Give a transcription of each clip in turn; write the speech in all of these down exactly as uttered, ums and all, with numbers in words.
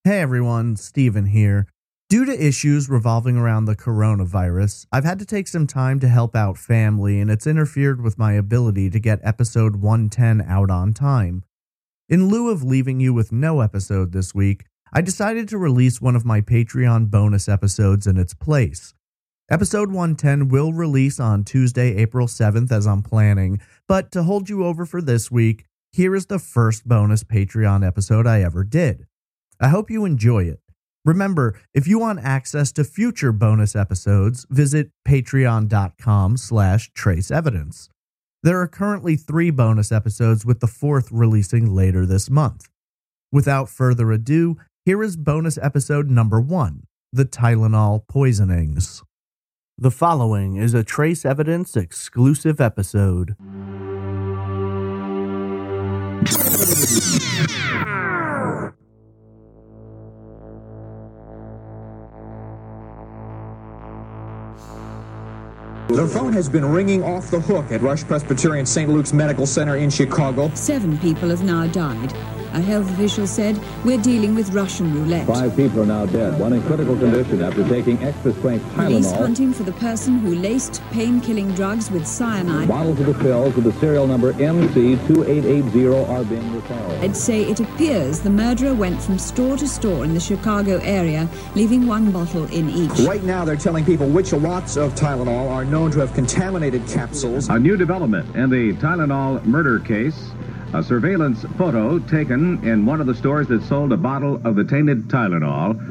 Hey everyone, Steven here. Due to issues revolving around the coronavirus, I've had to take some time to help out family, and it's interfered with my ability to get episode one ten out on time. In lieu of leaving you with no episode this week, I decided to release one of my Patreon bonus episodes in its place. Episode one ten will release on Tuesday, April seventh as I'm planning, but to hold you over for this week, here is the first bonus Patreon episode I ever did. I hope you enjoy it. Remember, if you want access to future bonus episodes, visit patreon.com slash traceevidence. There are currently three bonus episodes, with the fourth releasing later this month. Without further ado, here is bonus episode number one, the Tylenol Poisonings. The following is a Trace Evidence exclusive episode. The phone has been ringing off the hook at Rush Presbyterian Saint Luke's Medical Center in Chicago. Seven people have now died. A health official said, "We're dealing with Russian roulette." Five people are now dead, one in critical condition after taking extra-strength Tylenol. Police hunting for the person who laced pain-killing drugs with cyanide. Bottles of the pills with the serial number M C two eight eight zero are being recovered. I'd say it appears the murderer went from store to store in the Chicago area, leaving one bottle in each. Right now, they're telling people which lots of Tylenol are known to have contaminated capsules. A new development in the Tylenol murder case. A surveillance photo taken in one of the stores that sold a bottle of the tainted Tylenol.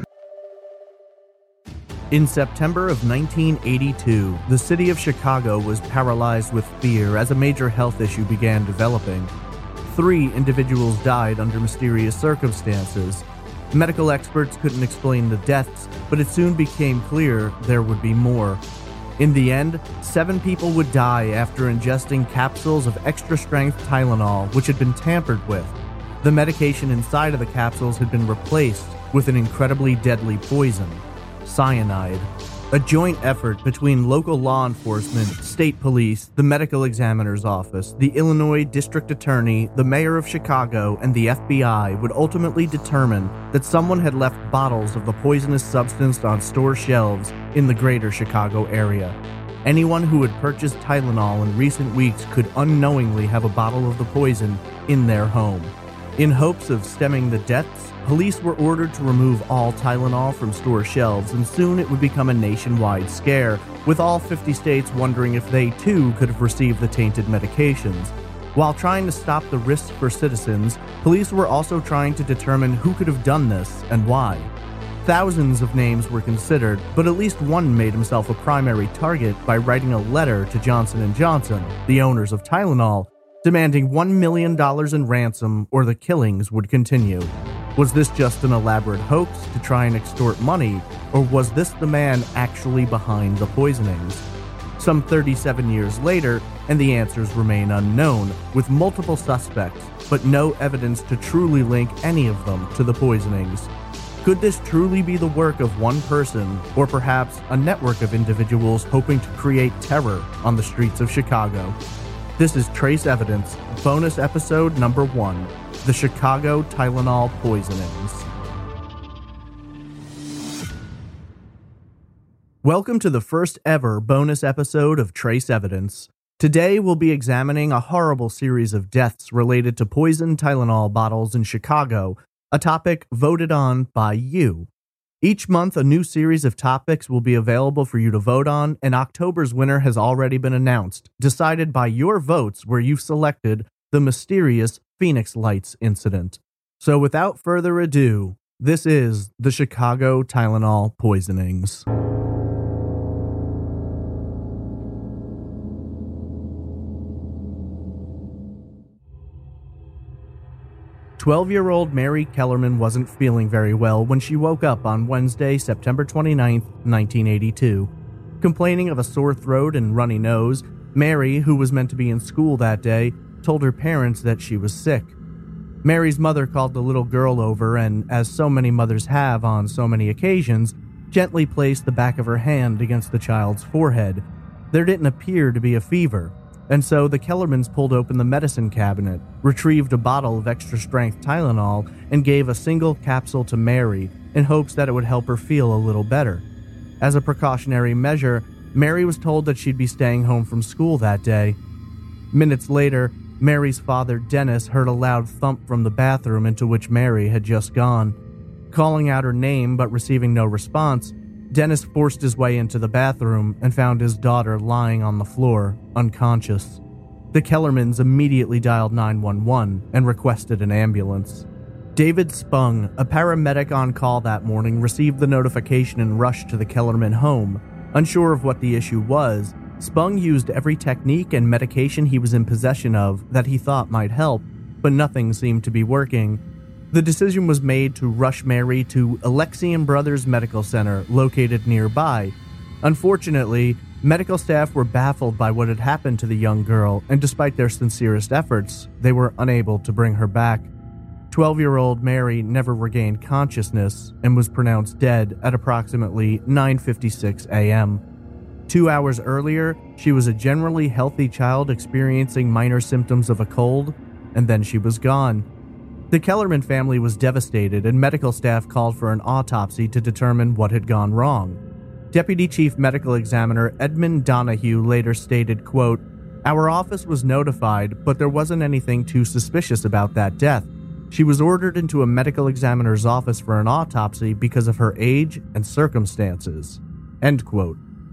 In September of nineteen eighty-two, the city of Chicago was paralyzed with fear as a major health issue began developing. Three individuals died under mysterious circumstances. Medical experts couldn't explain the deaths, but it soon became clear there would be more. In the end, seven people would die after ingesting capsules of extra-strength Tylenol, which had been tampered with. The medication inside of the capsules had been replaced with an incredibly deadly poison, cyanide. A joint effort between local law enforcement, state police, the medical examiner's office, the Illinois district attorney, the mayor of Chicago, and the F B I would ultimately determine that someone had left bottles of the poisonous substance on store shelves in the greater Chicago area. Anyone who had purchased Tylenol in recent weeks could unknowingly have a bottle of the poison in their home. In hopes of stemming the deaths, police were ordered to remove all Tylenol from store shelves, and soon it would become a nationwide scare, with all fifty states wondering if they too could have received the tainted medications. While trying to stop the risks for citizens, police were also trying to determine who could have done this and why. Thousands of names were considered, but at least one made himself a primary target by writing a letter to Johnson and Johnson, the owners of Tylenol, demanding one million dollars in ransom or the killings would continue. Was this just an elaborate hoax to try and extort money, or was this the man actually behind the poisonings? Some thirty-seven years later, and the answers remain unknown, with multiple suspects, but no evidence to truly link any of them to the poisonings. Could this truly be the work of one person, or perhaps a network of individuals hoping to create terror on the streets of Chicago? This is Trace Evidence, bonus episode number one, the Chicago Tylenol Poisonings. Welcome to the first ever bonus episode of Trace Evidence. Today we'll be examining a horrible series of deaths related to poisoned Tylenol bottles in Chicago, a topic voted on by you. Each month, a new series of topics will be available for you to vote on, and October's winner has already been announced, decided by your votes where you've selected the mysterious Phoenix Lights incident. So without further ado, this is the Chicago Tylenol Poisonings. twelve-year-old Mary Kellerman wasn't feeling very well when she woke up on Wednesday, September twenty-ninth, nineteen eighty-two. Complaining of a sore throat and runny nose, Mary, who was meant to be in school that day, told her parents that she was sick. Mary's mother called the little girl over and, as so many mothers have on so many occasions, gently placed the back of her hand against the child's forehead. There didn't appear to be a fever. and so the Kellermans pulled open the medicine cabinet, retrieved a bottle of extra-strength Tylenol, and gave a single capsule to Mary in hopes that it would help her feel a little better. As a precautionary measure, Mary was told that she'd be staying home from school that day. Minutes later, Mary's father, Dennis, heard a loud thump from the bathroom into which Mary had just gone. Calling out her name but receiving no response, Dennis forced his way into the bathroom and found his daughter lying on the floor, unconscious. The Kellermans immediately dialed nine one one and requested an ambulance. David Spung, a paramedic on call that morning, received the notification and rushed to the Kellerman home. Unsure of what the issue was, Spung used every technique and medication he was in possession of that he thought might help, but nothing seemed to be working. The decision was made to rush Mary to Alexian Brothers Medical Center, located nearby. Unfortunately, medical staff were baffled by what had happened to the young girl, and despite their sincerest efforts, they were unable to bring her back. twelve-year-old Mary never regained consciousness and was pronounced dead at approximately nine fifty-six a.m. Two hours earlier, she was a generally healthy child experiencing minor symptoms of a cold, and then she was gone. The Kellerman family was devastated, and medical staff called for an autopsy to determine what had gone wrong. Deputy Chief Medical Examiner Edmund Donahue later stated, quote, "Our office was notified, but there wasn't anything too suspicious about that death. She was ordered into a medical examiner's office for an autopsy because of her age and circumstances." End quote.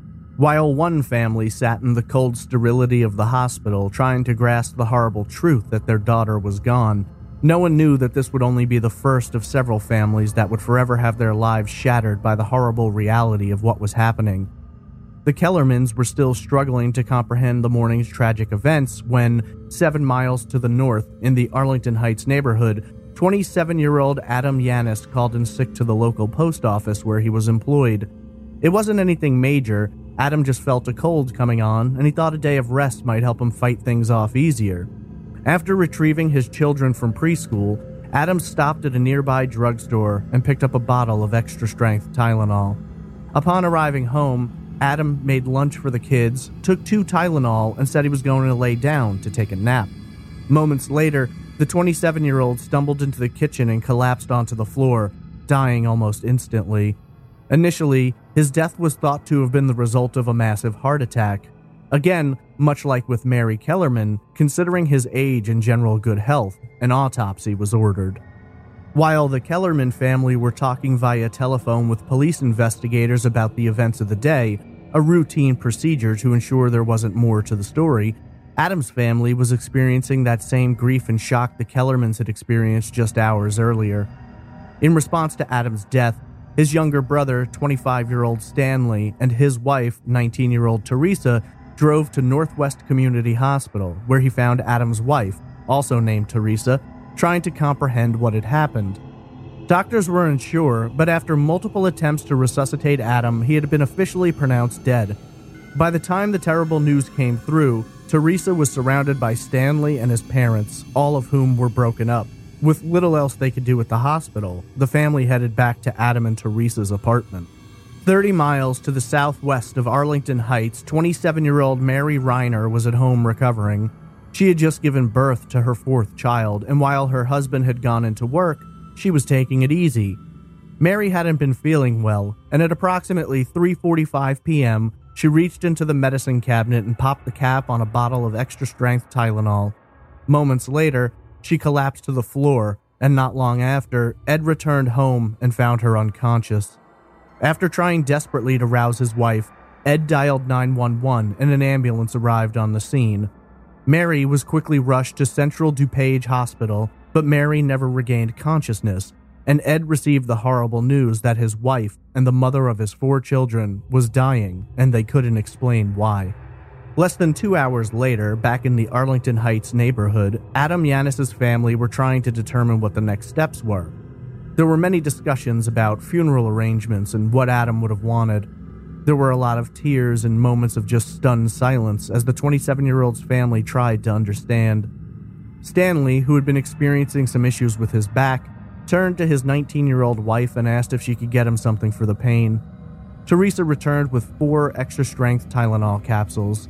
While one family sat in the cold sterility of the hospital trying to grasp the horrible truth that their daughter was gone, no one knew that this would only be the first of several families that would forever have their lives shattered by the horrible reality of what was happening. The Kellermans were still struggling to comprehend the morning's tragic events when, seven miles to the north, in the Arlington Heights neighborhood, twenty-seven-year-old Adam Yanis called in sick to the local post office where he was employed. It wasn't anything major. Adam just felt a cold coming on, and he thought a day of rest might help him fight things off easier. After retrieving his children from preschool, Adam stopped at a nearby drugstore and picked up a bottle of extra-strength Tylenol. Upon arriving home, Adam made lunch for the kids, took two Tylenol, and said he was going to lay down to take a nap. Moments later, the twenty-seven-year-old stumbled into the kitchen and collapsed onto the floor, dying almost instantly. Initially, his death was thought to have been the result of a massive heart attack. Again, much like with Mary Kellerman, considering his age and general good health, an autopsy was ordered. While the Kellerman family were talking via telephone with police investigators about the events of the day, a routine procedure to ensure there wasn't more to the story, Adam's family was experiencing that same grief and shock the Kellermans had experienced just hours earlier. In response to Adam's death, his younger brother, twenty-five-year-old Stanley, and his wife, nineteen-year-old Teresa, drove to Northwest Community Hospital, where he found Adam's wife, also named Teresa, trying to comprehend what had happened. Doctors were unsure, but after multiple attempts to resuscitate Adam, he had been officially pronounced dead. By the time the terrible news came through, Teresa was surrounded by Stanley and his parents, all of whom were broken up. With little else they could do at the hospital, the family headed back to Adam and Teresa's apartment. Thirty miles to the southwest of Arlington Heights, twenty-seven-year-old Mary Reiner was at home recovering. She had just given birth to her fourth child, and while her husband had gone into work, she was taking it easy. Mary hadn't been feeling well, and at approximately three forty-five p.m., she reached into the medicine cabinet and popped the cap on a bottle of extra-strength Tylenol. Moments later, she collapsed to the floor, and not long after, Ed returned home and found her unconscious. After trying desperately to rouse his wife, Ed dialed nine one one and an ambulance arrived on the scene. Mary was quickly rushed to Central DuPage Hospital, but Mary never regained consciousness, and Ed received the horrible news that his wife and the mother of his four children was dying, and they couldn't explain why. Less than two hours later, back in the Arlington Heights neighborhood, Adam Yanis' family were trying to determine what the next steps were. There were many discussions about funeral arrangements and what Adam would have wanted. There were a lot of tears and moments of just stunned silence as the twenty-seven-year-old's family tried to understand. Stanley, who had been experiencing some issues with his back, turned to his nineteen-year-old wife and asked if she could get him something for the pain. Teresa returned with four extra-strength Tylenol capsules.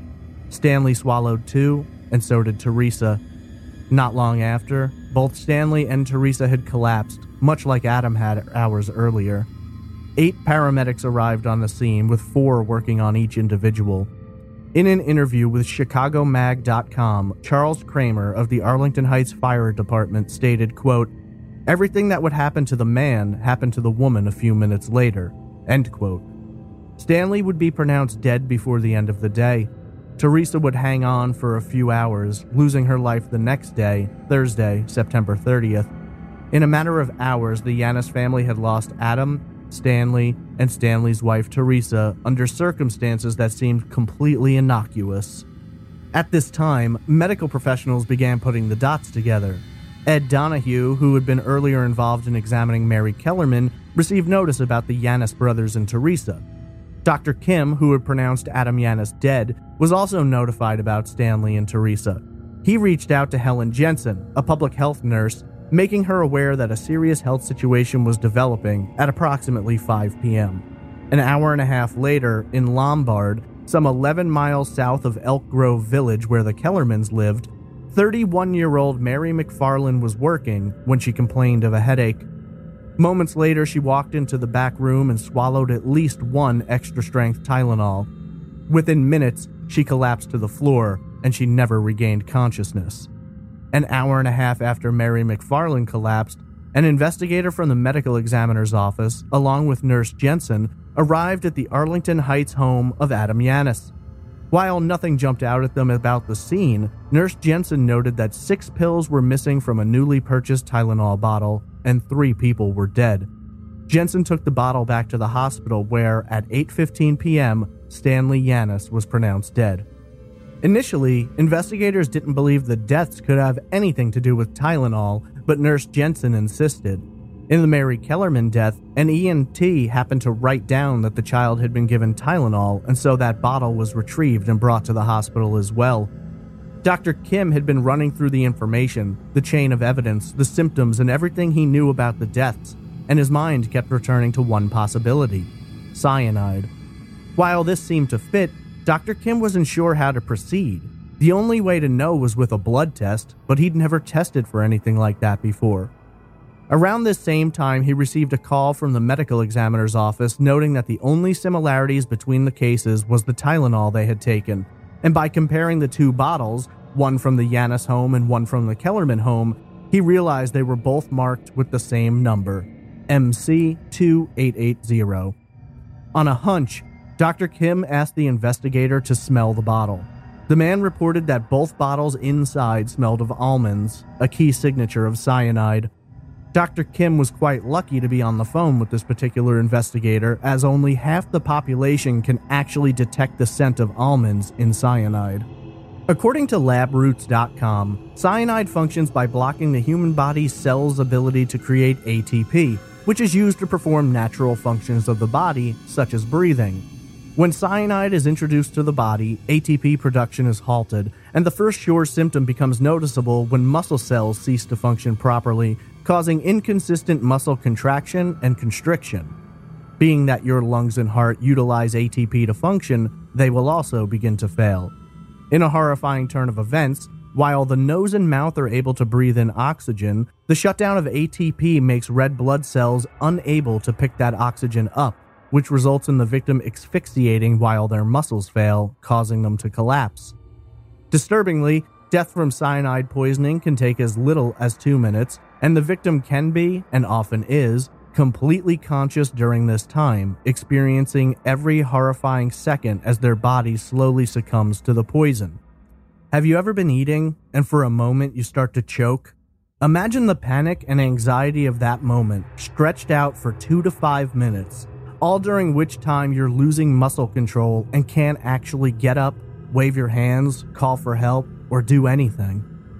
Stanley swallowed two, and so did Teresa. Not long after, both Stanley and Teresa had collapsed, much like Adam had hours earlier. Eight paramedics arrived on the scene, with four working on each individual. In an interview with Chicago Mag dot com, Charles Kramer of the Arlington Heights Fire Department stated, quote, "Everything that would happen to the man happened to the woman a few minutes later," end quote. Stanley would be pronounced dead before the end of the day. Teresa would hang on for a few hours, losing her life the next day, Thursday, September thirtieth. In a matter of hours, the Yannis family had lost Adam, Stanley, and Stanley's wife Teresa under circumstances that seemed completely innocuous. At this time, medical professionals began putting the dots together. Ed Donahue, who had been earlier involved in examining Mary Kellerman, received notice about the Yannis brothers and Teresa. Doctor Kim, who had pronounced Adam Yannis dead, was also notified about Stanley and Teresa. He reached out to Helen Jensen, a public health nurse, making her aware that a serious health situation was developing at approximately five p.m. An hour and a half later, in Lombard, some eleven miles south of Elk Grove Village where the Kellermans lived, thirty-one-year-old Mary McFarland was working when she complained of a headache. Moments later, she walked into the back room and swallowed at least one extra-strength Tylenol. Within minutes, she collapsed to the floor, and she never regained consciousness. An hour and a half after Mary McFarland collapsed, an investigator from the medical examiner's office, along with Nurse Jensen, arrived at the Arlington Heights home of Adam Yannis. While nothing jumped out at them about the scene, Nurse Jensen noted that six pills were missing from a newly purchased Tylenol bottle, and three people were dead. Jensen took the bottle back to the hospital where, at eight fifteen p.m., Stanley Yannis was pronounced dead. Initially, investigators didn't believe the deaths could have anything to do with Tylenol, but Nurse Jensen insisted. In the Mary Kellerman death, an E M T happened to write down that the child had been given Tylenol, and so that bottle was retrieved and brought to the hospital as well. Doctor Kim had been running through the information, the chain of evidence, the symptoms, and everything he knew about the deaths, and his mind kept returning to one possibility: cyanide. While this seemed to fit, Doctor Kim wasn't sure how to proceed. The only way to know was with a blood test, but he'd never tested for anything like that before. Around this same time, he received a call from the medical examiner's office noting that the only similarities between the cases was the Tylenol they had taken, and by comparing the two bottles, one from the Yannis home and one from the Kellerman home, he realized they were both marked with the same number, M C two eight eight zero. On a hunch, Doctor Kim asked the investigator to smell the bottle. The man reported that both bottles inside smelled of almonds, a key signature of cyanide. Doctor Kim was quite lucky to be on the phone with this particular investigator, as only half the population can actually detect the scent of almonds in cyanide. According to lab roots dot com, cyanide functions by blocking the human body's cells' ability to create A T P, which is used to perform natural functions of the body, such as breathing. When cyanide is introduced to the body, A T P production is halted, and the first sure symptom becomes noticeable when muscle cells cease to function properly, causing inconsistent muscle contraction and constriction. Being that your lungs and heart utilize A T P to function, they will also begin to fail. In a horrifying turn of events, while the nose and mouth are able to breathe in oxygen, the shutdown of A T P makes red blood cells unable to pick that oxygen up, which results in the victim asphyxiating while their muscles fail, causing them to collapse. Disturbingly, death from cyanide poisoning can take as little as two minutes, and the victim can be, and often is, completely conscious during this time, experiencing every horrifying second as their body slowly succumbs to the poison. Have you ever been eating, and for a moment you start to choke? Imagine the panic and anxiety of that moment, stretched out for two to five minutes, all during which time you're losing muscle control and can't actually get up, wave your hands, call for help, or do anything.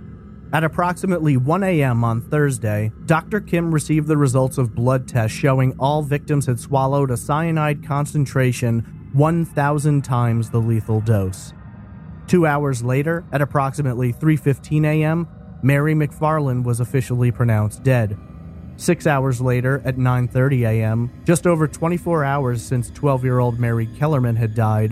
At approximately one a.m. on Thursday, Doctor Kim received the results of blood tests showing all victims had swallowed a cyanide concentration one thousand times the lethal dose. Two hours later, at approximately three fifteen a.m., Mary McFarland was officially pronounced dead. Six hours later, at nine thirty a.m., just over twenty-four hours since twelve-year-old Mary Kellerman had died,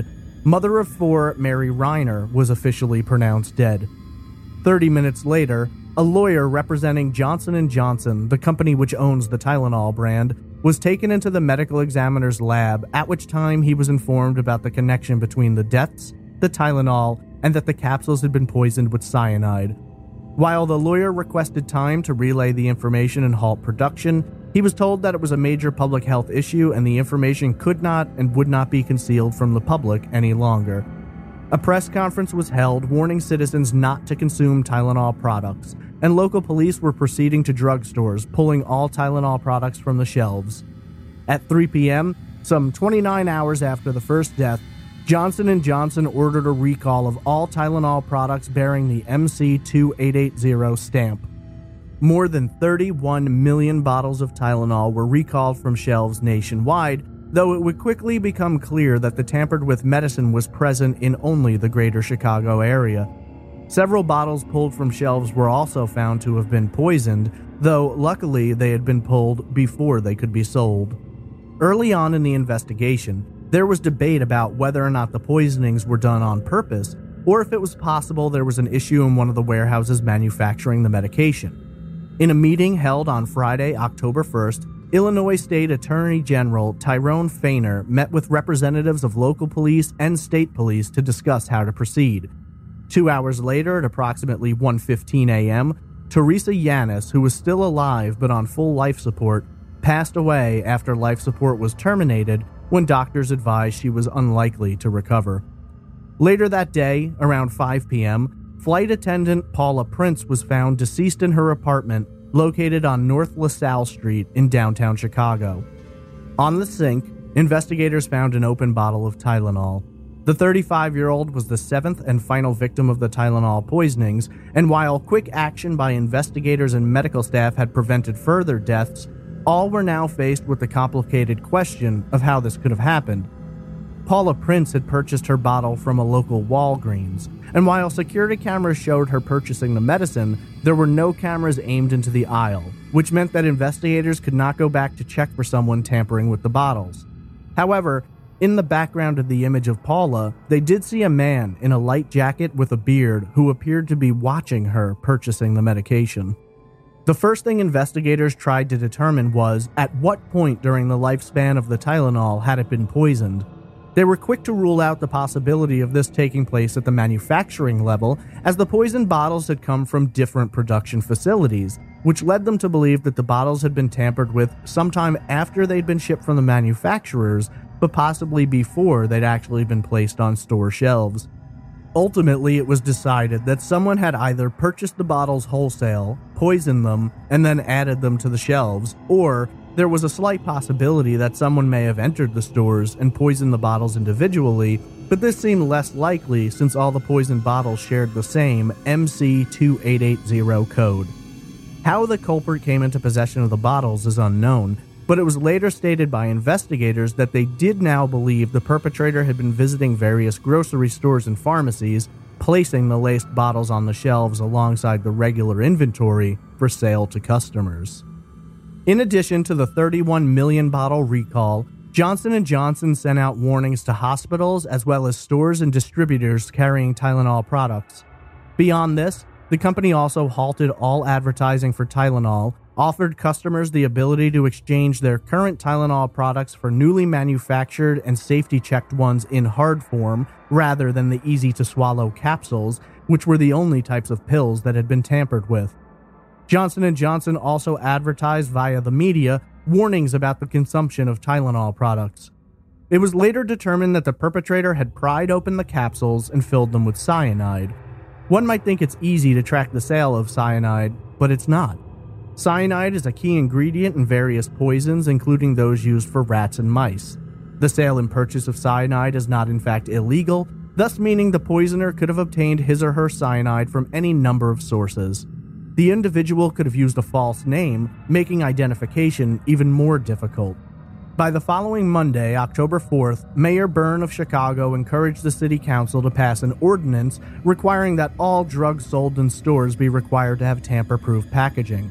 Mother of four, Mary Reiner, was officially pronounced dead. Thirty minutes later, a lawyer representing Johnson and Johnson, the company which owns the Tylenol brand, was taken into the medical examiner's lab, at which time he was informed about the connection between the deaths, the Tylenol, and that the capsules had been poisoned with cyanide. While the lawyer requested time to relay the information and halt production, he was told that it was a major public health issue and the information could not and would not be concealed from the public any longer. A press conference was held warning citizens not to consume Tylenol products, and local police were proceeding to drugstores, pulling all Tylenol products from the shelves. At three p.m., some twenty-nine hours after the first death, Johnson and Johnson ordered a recall of all Tylenol products bearing the M C two eight eight zero stamp. More than thirty-one million bottles of Tylenol were recalled from shelves nationwide, though it would quickly become clear that the tampered-with medicine was present in only the greater Chicago area. Several bottles pulled from shelves were also found to have been poisoned, though luckily they had been pulled before they could be sold. Early on in the investigation, there was debate about whether or not the poisonings were done on purpose, or if it was possible there was an issue in one of the warehouses manufacturing the medication. In a meeting held on Friday, October first, Illinois State Attorney General Tyrone Feiner met with representatives of local police and state police to discuss how to proceed. Two hours later, at approximately one fifteen a.m., Teresa Yanis, who was still alive but on full life support, passed away after life support was terminated when doctors advised she was unlikely to recover. Later that day, around five p.m., flight attendant Paula Prince was found deceased in her apartment located on North LaSalle Street in downtown Chicago. On the sink, investigators found an open bottle of Tylenol. The thirty-five-year-old was the seventh and final victim of the Tylenol poisonings, and while quick action by investigators and medical staff had prevented further deaths, all were now faced with the complicated question of how this could have happened. Paula Prince had purchased her bottle from a local Walgreens, and while security cameras showed her purchasing the medicine, there were no cameras aimed into the aisle, which meant that investigators could not go back to check for someone tampering with the bottles. However, in the background of the image of Paula, they did see a man in a light jacket with a beard who appeared to be watching her purchasing the medication. The first thing investigators tried to determine was at what point during the lifespan of the Tylenol had it been poisoned. They were quick to rule out the possibility of this taking place at the manufacturing level, as the poisoned bottles had come from different production facilities, which led them to believe that the bottles had been tampered with sometime after they'd been shipped from the manufacturers, but possibly before they'd actually been placed on store shelves. Ultimately, it was decided that someone had either purchased the bottles wholesale, poisoned them, and then added them to the shelves, or there was a slight possibility that someone may have entered the stores and poisoned the bottles individually, but this seemed less likely since all the poisoned bottles shared the same M C two eight eight zero code. How the culprit came into possession of the bottles is unknown, but it was later stated by investigators that they did now believe the perpetrator had been visiting various grocery stores and pharmacies, placing the laced bottles on the shelves alongside the regular inventory for sale to customers. In addition to the thirty-one million bottle recall, Johnson and Johnson sent out warnings to hospitals as well as stores and distributors carrying Tylenol products. Beyond this, the company also halted all advertising for Tylenol, offered customers the ability to exchange their current Tylenol products for newly manufactured and safety-checked ones in hard form rather than the easy-to-swallow capsules, which were the only types of pills that had been tampered with. Johnson and Johnson also advertised via the media warnings about the consumption of Tylenol products. It was later determined that the perpetrator had pried open the capsules and filled them with cyanide. One might think it's easy to track the sale of cyanide, but it's not. Cyanide is a key ingredient in various poisons, including those used for rats and mice. The sale and purchase of cyanide is not in fact illegal, thus meaning the poisoner could have obtained his or her cyanide from any number of sources. The individual could have used a false name, making identification even more difficult. By the following Monday, October fourth, Mayor Byrne of Chicago encouraged the city council to pass an ordinance requiring that all drugs sold in stores be required to have tamper-proof packaging.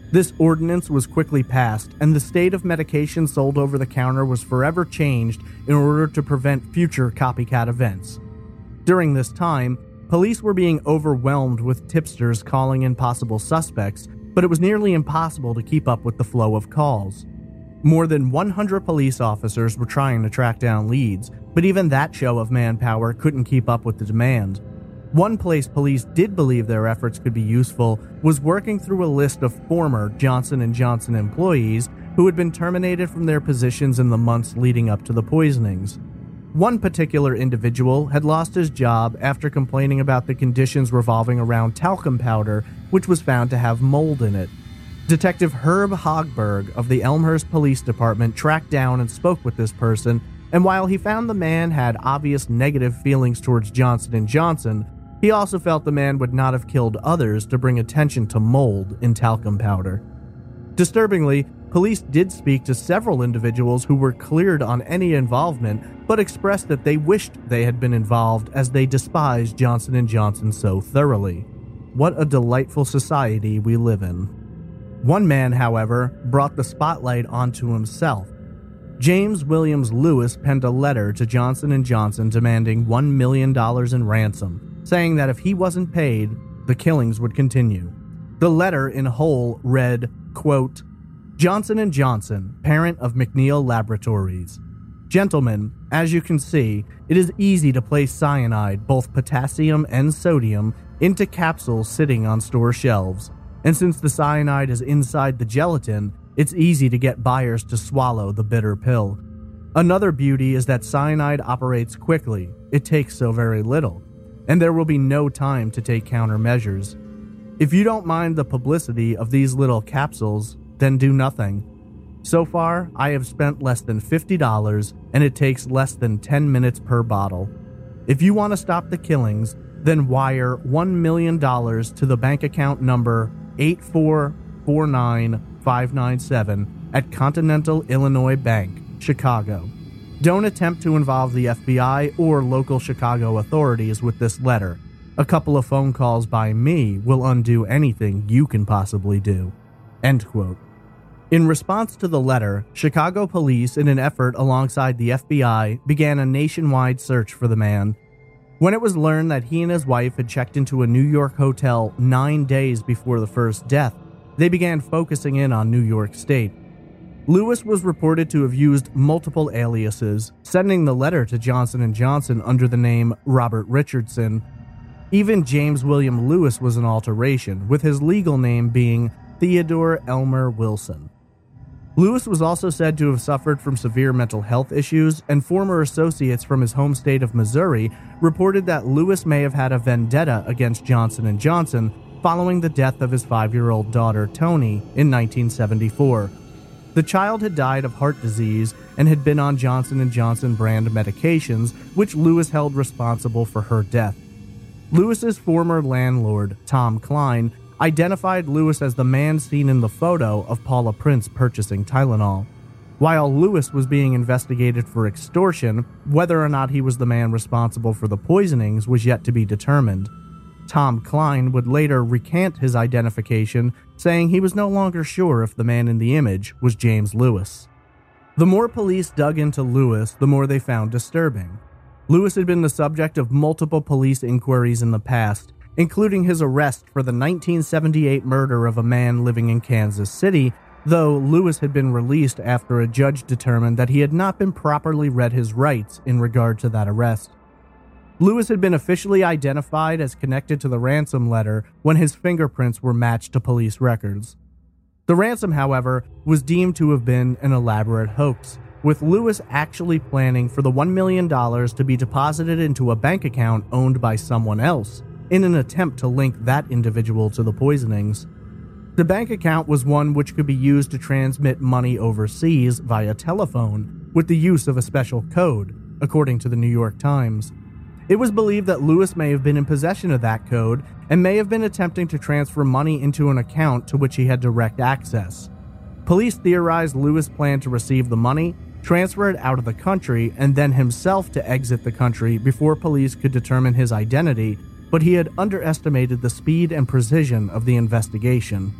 This ordinance was quickly passed, and the state of medication sold over the counter was forever changed in order to prevent future copycat events. During this time, police were being overwhelmed with tipsters calling in possible suspects, but it was nearly impossible to keep up with the flow of calls. More than one hundred police officers were trying to track down leads, but even that show of manpower couldn't keep up with the demand. One place police did believe their efforts could be useful was working through a list of former Johnson and Johnson employees who had been terminated from their positions in the months leading up to the poisonings. One particular individual had lost his job after complaining about the conditions revolving around talcum powder, which was found to have mold in it. Detective Herb Hogberg of the Elmhurst Police Department tracked down and spoke with this person, and while he found the man had obvious negative feelings towards Johnson and Johnson, he also felt the man would not have killed others to bring attention to mold in talcum powder. Disturbingly, police did speak to several individuals who were cleared on any involvement, but expressed that they wished they had been involved as they despised Johnson and Johnson so thoroughly. What a delightful society we live in. One man, however, brought the spotlight onto himself. James Williams Lewis penned a letter to Johnson and Johnson demanding one million dollars in ransom, saying that if he wasn't paid, the killings would continue. The letter in whole read, quote, Johnson and Johnson, parent of McNeil Laboratories. Gentlemen, as you can see, it is easy to place cyanide, both potassium and sodium, into capsules sitting on store shelves. And since the cyanide is inside the gelatin, it's easy to get buyers to swallow the bitter pill. Another beauty is that cyanide operates quickly. It takes so very little, and there will be no time to take countermeasures. If you don't mind the publicity of these little capsules, then do nothing. So far, I have spent less than fifty dollars, and it takes less than ten minutes per bottle. If you want to stop the killings, then wire one million dollars to the bank account number eight four four nine five nine seven at Continental Illinois Bank, Chicago. Don't attempt to involve the F B I or local Chicago authorities with this letter. A couple of phone calls by me will undo anything you can possibly do. End quote. In response to the letter, Chicago police, in an effort alongside the F B I, began a nationwide search for the man. When it was learned that he and his wife had checked into a New York hotel nine days before the first death, they began focusing in on New York State. Lewis was reported to have used multiple aliases, sending the letter to Johnson and Johnson under the name Robert Richardson. Even James William Lewis was an alteration, with his legal name being Theodore Elmer Wilson. Lewis was also said to have suffered from severe mental health issues, and former associates from his home state of Missouri reported that Lewis may have had a vendetta against Johnson and Johnson following the death of his five-year-old daughter, Toni, in nineteen seventy-four. The child had died of heart disease and had been on Johnson and Johnson brand medications, which Lewis held responsible for her death. Lewis's former landlord, Tom Klein, identified Lewis as the man seen in the photo of Paula Prince purchasing Tylenol. While Lewis was being investigated for extortion, whether or not he was the man responsible for the poisonings was yet to be determined. Tom Klein would later recant his identification, saying he was no longer sure if the man in the image was James Lewis. The more police dug into Lewis, the more they found disturbing. Lewis had been the subject of multiple police inquiries in the past, including his arrest for the nineteen seventy-eight murder of a man living in Kansas City, though Lewis had been released after a judge determined that he had not been properly read his rights in regard to that arrest. Lewis had been officially identified as connected to the ransom letter when his fingerprints were matched to police records. The ransom, however, was deemed to have been an elaborate hoax, with Lewis actually planning for the one million dollars to be deposited into a bank account owned by someone else, in an attempt to link that individual to the poisonings. The bank account was one which could be used to transmit money overseas via telephone, with the use of a special code, according to the New York Times. It was believed that Lewis may have been in possession of that code and may have been attempting to transfer money into an account to which he had direct access. Police theorized Lewis planned to receive the money, transfer it out of the country, and then himself to exit the country before police could determine his identity, but he had underestimated the speed and precision of the investigation.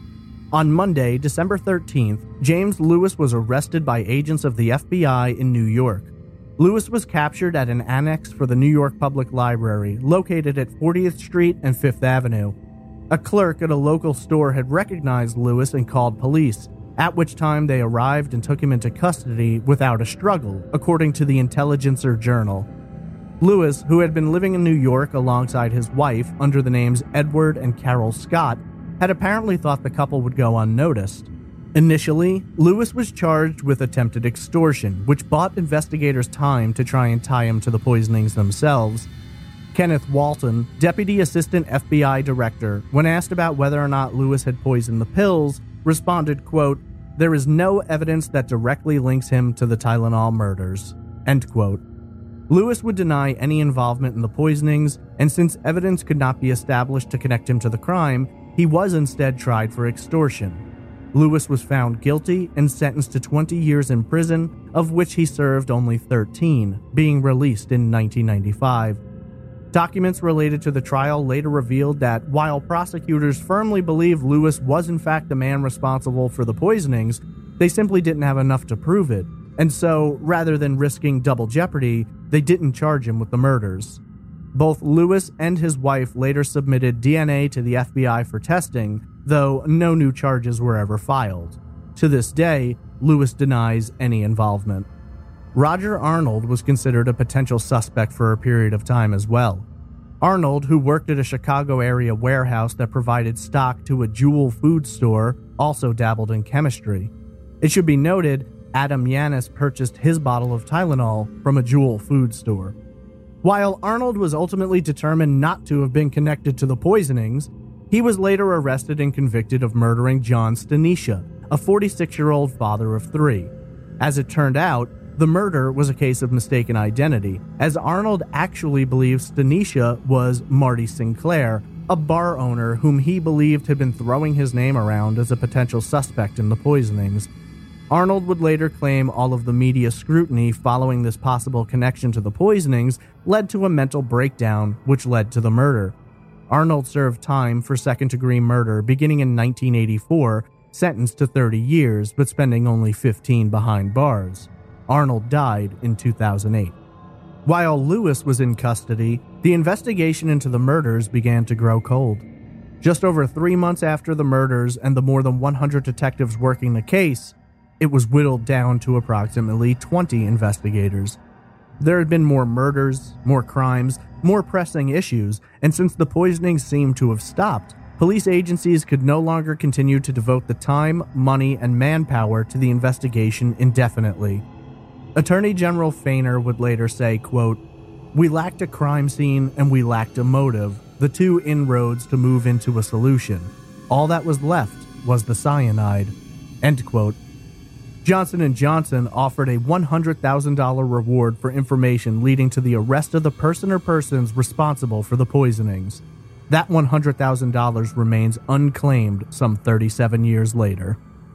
On Monday, December thirteenth, James Lewis was arrested by agents of the F B I in New York. Lewis was captured at an annex for the New York Public Library, located at fortieth Street and fifth Avenue. A clerk at a local store had recognized Lewis and called police, at which time they arrived and took him into custody without a struggle, according to the Intelligencer Journal. Lewis, who had been living in New York alongside his wife under the names Edward and Carol Scott, had apparently thought the couple would go unnoticed. Initially, Lewis was charged with attempted extortion, which bought investigators time to try and tie him to the poisonings themselves. Kenneth Walton, Deputy Assistant F B I Director, when asked about whether or not Lewis had poisoned the pills, responded, quote, "There is no evidence that directly links him to the Tylenol murders," end quote. Lewis would deny any involvement in the poisonings, and since evidence could not be established to connect him to the crime, he was instead tried for extortion. Lewis was found guilty and sentenced to twenty years in prison, of which he served only thirteen, being released in nineteen ninety-five. Documents related to the trial later revealed that while prosecutors firmly believed Lewis was in fact the man responsible for the poisonings, they simply didn't have enough to prove it, and so, rather than risking double jeopardy, they didn't charge him with the murders. Both Lewis and his wife later submitted D N A to the F B I for testing, though no new charges were ever filed. To this day, Lewis denies any involvement. Roger Arnold was considered a potential suspect for a period of time as well. Arnold, who worked at a Chicago area warehouse that provided stock to a Jewel food store, also dabbled in chemistry. It should be noted, Adam Yanis purchased his bottle of Tylenol from a Jewel food store. While Arnold was ultimately determined not to have been connected to the poisonings, he was later arrested and convicted of murdering John Stanisha, a forty-six-year-old father of three. As it turned out, the murder was a case of mistaken identity, as Arnold actually believed Stanisha was Marty Sinclair, a bar owner whom he believed had been throwing his name around as a potential suspect in the poisonings. Arnold would later claim all of the media scrutiny following this possible connection to the poisonings led to a mental breakdown, which led to the murder. Arnold served time for second-degree murder beginning in nineteen eighty-four, sentenced to thirty years, but spending only fifteen behind bars. Arnold died in two thousand eight. While Lewis was in custody, the investigation into the murders began to grow cold. Just over three months after the murders and the more than one hundred detectives working the case, it was whittled down to approximately twenty investigators. There had been more murders, more crimes, more pressing issues, and since the poisonings seemed to have stopped, police agencies could no longer continue to devote the time, money, and manpower to the investigation indefinitely. Attorney General Fainer would later say, quote, "We lacked a crime scene and we lacked a motive, the two inroads to move into a solution. All that was left was the cyanide," end quote. Johnson and Johnson offered a one hundred thousand dollars reward for information leading to the arrest of the person or persons responsible for the poisonings. That one hundred thousand dollars remains unclaimed some thirty-seven years later.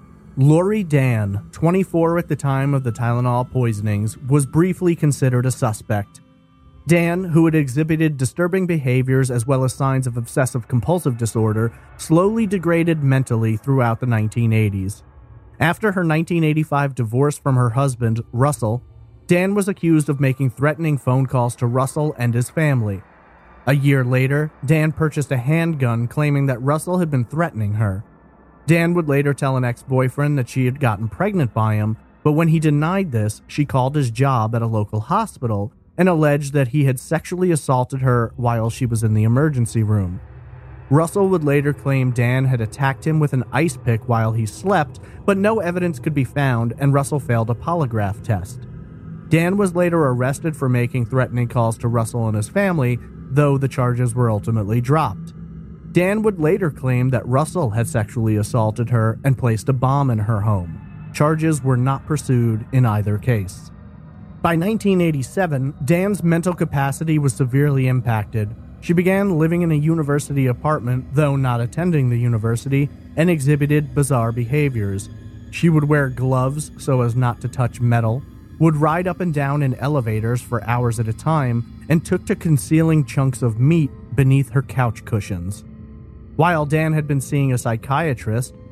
Lori Dan, twenty-four at the time of the Tylenol poisonings, was briefly considered a suspect. Dan, who had exhibited disturbing behaviors as well as signs of obsessive-compulsive disorder, slowly degraded mentally throughout the nineteen eighties. After her nineteen eighty-five divorce from her husband, Russell, Dan was accused of making threatening phone calls to Russell and his family. A year later, Dan purchased a handgun claiming that Russell had been threatening her. Dan would later tell an ex-boyfriend that she had gotten pregnant by him, but when he denied this, she called his job at a local hospital and alleged that he had sexually assaulted her while she was in the emergency room. Russell would later claim Dan had attacked him with an ice pick while he slept, but no evidence could be found and Russell failed a polygraph test. Dan was later arrested for making threatening calls to Russell and his family, though the charges were ultimately dropped. Dan would later claim that Russell had sexually assaulted her and placed a bomb in her home. Charges were not pursued in either case. By nineteen eighty-seven, Dan's mental capacity was severely impacted. She began living in a university apartment, though not attending the university, and exhibited bizarre behaviors. She would wear gloves so as not to touch metal, would ride up and down in elevators for hours at a time, and took to concealing chunks of meat beneath her couch cushions. While Dan had been seeing a psychiatrist,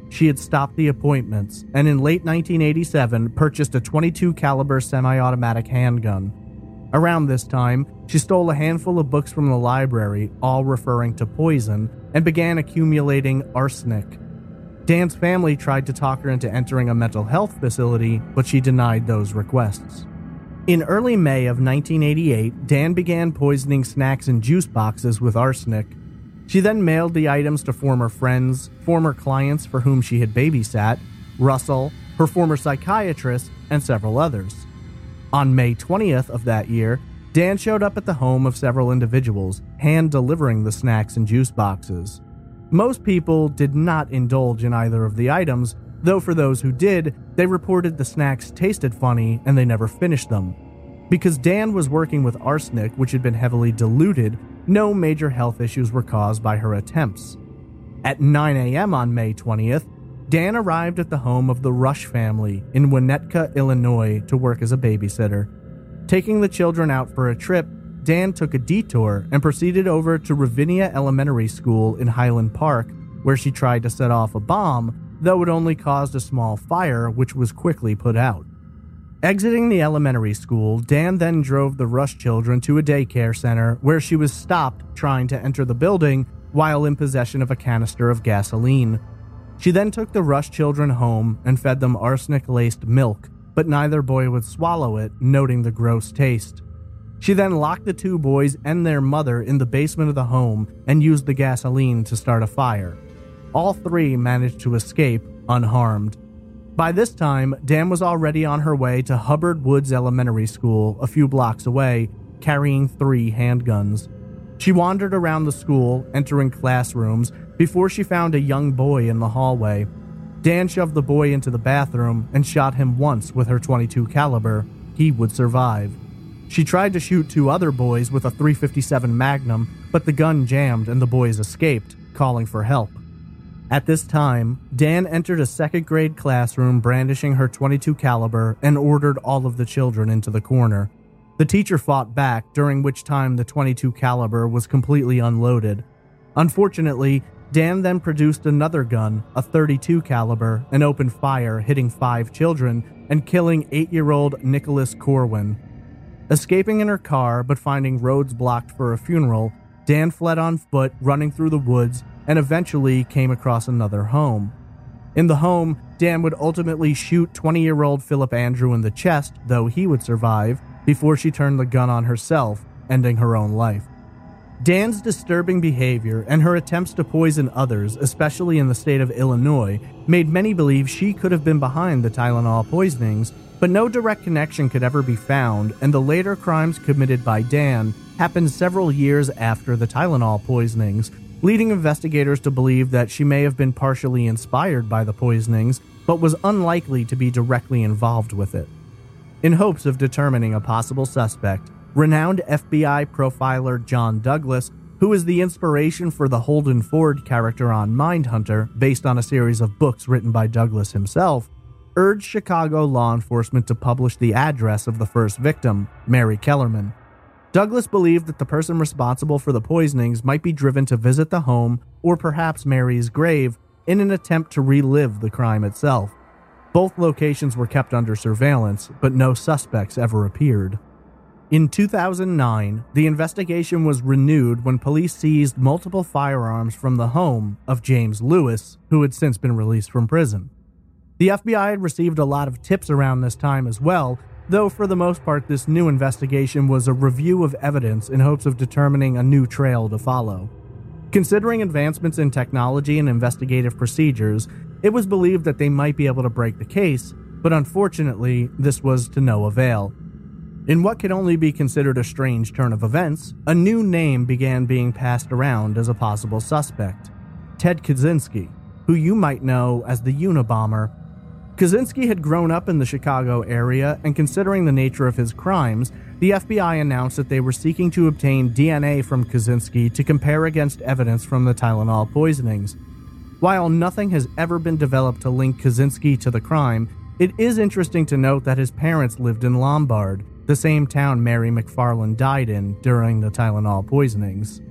she had stopped the appointments and in late nineteen eighty-seven purchased a twenty-two caliber semi-automatic handgun. Around this time, she stole a handful of books from the library, all referring to poison, and began accumulating arsenic. Dan's family tried to talk her into entering a mental health facility, but she denied those requests. In early May of nineteen eighty-eight, Dan began poisoning snacks and juice boxes with arsenic. She then mailed the items to former friends, former clients for whom she had babysat, Russell, her former psychiatrist, and several others. On May twentieth of that year, Dan showed up at the home of several individuals, hand-delivering the snacks and juice boxes. Most people did not indulge in either of the items, though for those who did, they reported the snacks tasted funny and they never finished them. Because Dan was working with arsenic, which had been heavily diluted, no major health issues were caused by her attempts. At nine a.m. on May twentieth, Dan arrived at the home of the Rush family in Winnetka, Illinois, to work as a babysitter. Taking the children out for a trip, Dan took a detour and proceeded over to Ravinia Elementary School in Highland Park, where she tried to set off a bomb, though it only caused a small fire, which was quickly put out. Exiting the elementary school, Dan then drove the Rush children to a daycare center where she was stopped trying to enter the building while in possession of a canister of gasoline. She then took the Rush children home and fed them arsenic-laced milk, but neither boy would swallow it, noting the gross taste. She then locked the two boys and their mother in the basement of the home and used the gasoline to start a fire. All three managed to escape unharmed. By this time, Dan was already on her way to Hubbard Woods Elementary School, a few blocks away, carrying three handguns. She wandered around the school, entering classrooms, before she found a young boy in the hallway. Dan shoved the boy into the bathroom and shot him once with her twenty-two caliber. He would survive. She tried to shoot two other boys with a three fifty-seven Magnum, but the gun jammed and the boys escaped, calling for help. At this time, Dan entered a second grade classroom brandishing her twenty-two caliber and ordered all of the children into the corner. The teacher fought back, during which time the twenty-two caliber was completely unloaded. Unfortunately, Dan then produced another gun, a thirty-two caliber, and opened fire, hitting five children and killing eight-year-old Nicholas Corwin. Escaping in her car but finding roads blocked for a funeral, Dan fled on foot, running through the woods, and eventually came across another home. In the home, Dan would ultimately shoot twenty-year-old Philip Andrew in the chest, though he would survive, before she turned the gun on herself, ending her own life. Dan's disturbing behavior and her attempts to poison others, especially in the state of Illinois, made many believe she could have been behind the Tylenol poisonings, but no direct connection could ever be found, and the later crimes committed by Dan happened several years after the Tylenol poisonings, leading investigators to believe that she may have been partially inspired by the poisonings, but was unlikely to be directly involved with it. In hopes of determining a possible suspect, renowned F B I profiler John Douglas, who is the inspiration for the Holden Ford character on Mindhunter, based on a series of books written by Douglas himself, urged Chicago law enforcement to publish the address of the first victim, Mary Kellerman. Douglas believed that the person responsible for the poisonings might be driven to visit the home or perhaps Mary's grave in an attempt to relive the crime itself. Both locations were kept under surveillance, but no suspects ever appeared. In two thousand nine, the investigation was renewed when police seized multiple firearms from the home of James Lewis, who had since been released from prison. The F B I had received a lot of tips around this time as well, though for the most part this new investigation was a review of evidence in hopes of determining a new trail to follow. Considering advancements in technology and investigative procedures, it was believed that they might be able to break the case, but unfortunately, this was to no avail. In what could only be considered a strange turn of events, a new name began being passed around as a possible suspect: Ted Kaczynski, who you might know as the Unabomber. Kaczynski had grown up in the Chicago area, and considering the nature of his crimes, the F B I announced that they were seeking to obtain D N A from Kaczynski to compare against evidence from the Tylenol poisonings. While nothing has ever been developed to link Kaczynski to the crime, it is interesting to note that his parents lived in Lombard, the same town Mary McFarland died in during the Tylenol poisonings.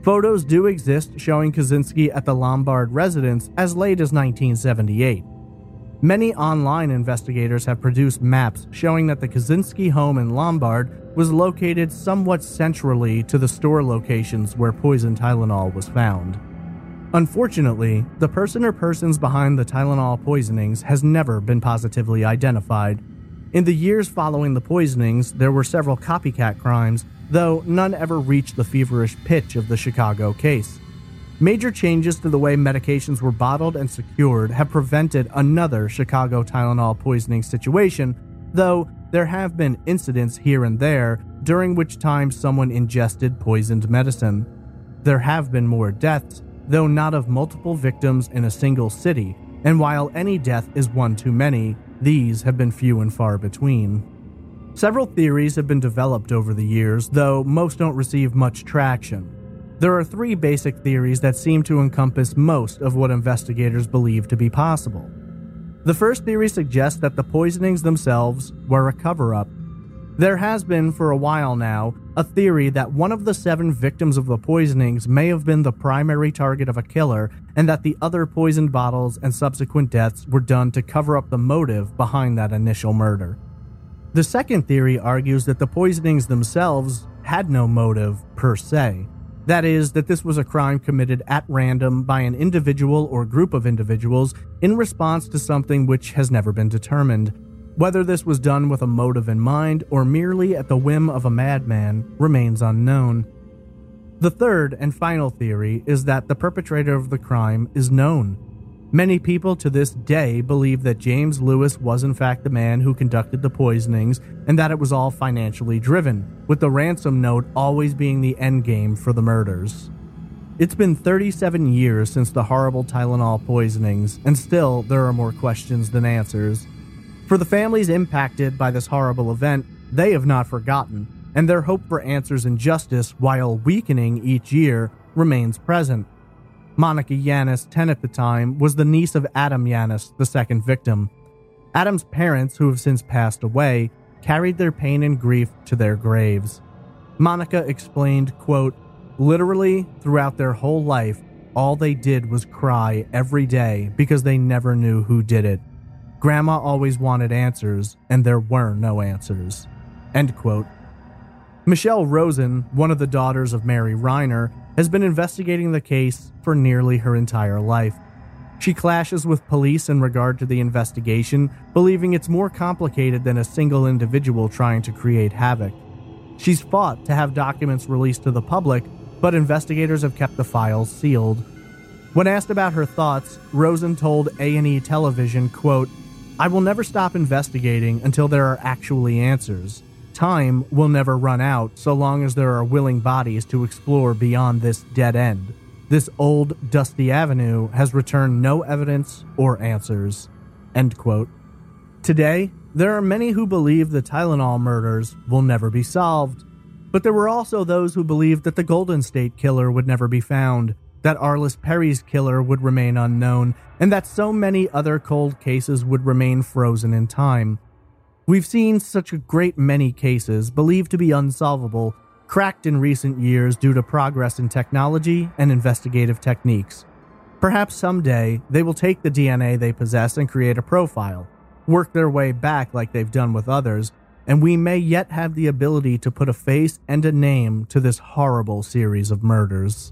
Photos do exist showing Kaczynski at the Lombard residence as late as nineteen seventy-eight. Many online investigators have produced maps showing that the Kaczynski home in Lombard was located somewhat centrally to the store locations where poison Tylenol was found. Unfortunately, the person or persons behind the Tylenol poisonings has never been positively identified. In the years following the poisonings, there were several copycat crimes, though none ever reached the feverish pitch of the Chicago case. Major changes to the way medications were bottled and secured have prevented another Chicago Tylenol poisoning situation, though there have been incidents here and there during which time someone ingested poisoned medicine. There have been more deaths, though not of multiple victims in a single city, and while any death is one too many, these have been few and far between. Several theories have been developed over the years, though most don't receive much traction. There are three basic theories that seem to encompass most of what investigators believe to be possible. The first theory suggests that the poisonings themselves were a cover-up. There has been, for a while now, a theory that one of the seven victims of the poisonings may have been the primary target of a killer, and that the other poisoned bottles and subsequent deaths were done to cover up the motive behind that initial murder. The second theory argues that the poisonings themselves had no motive per se. That is, that this was a crime committed at random by an individual or group of individuals in response to something which has never been determined. Whether this was done with a motive in mind or merely at the whim of a madman remains unknown. The third and final theory is that the perpetrator of the crime is known. Many people to this day believe that James Lewis was in fact the man who conducted the poisonings and that it was all financially driven, with the ransom note always being the endgame for the murders. It's been thirty-seven years since the horrible Tylenol poisonings, and still there are more questions than answers. For the families impacted by this horrible event, they have not forgotten, and their hope for answers and justice, while weakening each year, remains present. Monica Yanis, ten at the time, was the niece of Adam Yanis, the second victim. Adam's parents, who have since passed away, carried their pain and grief to their graves. Monica explained, quote, "Literally, throughout their whole life, all they did was cry every day because they never knew who did it. Grandma always wanted answers, and there were no answers." End quote. Michelle Rosen, one of the daughters of Mary Reiner, has been investigating the case for nearly her entire life. She clashes with police in regard to the investigation, believing it's more complicated than a single individual trying to create havoc. She's fought to have documents released to the public, but investigators have kept the files sealed. When asked about her thoughts, Rosen told A and E Television, quote, "I will never stop investigating until there are actually answers. Time will never run out so long as there are willing bodies to explore beyond this dead end. This old, dusty avenue has returned no evidence or answers." End quote. Today, there are many who believe the Tylenol murders will never be solved. But there were also those who believed that the Golden State Killer would never be found, that Arliss Perry's killer would remain unknown, and that so many other cold cases would remain frozen in time. We've seen such a great many cases believed to be unsolvable cracked in recent years due to progress in technology and investigative techniques. Perhaps someday they will take the D N A they possess and create a profile, work their way back like they've done with others, and we may yet have the ability to put a face and a name to this horrible series of murders.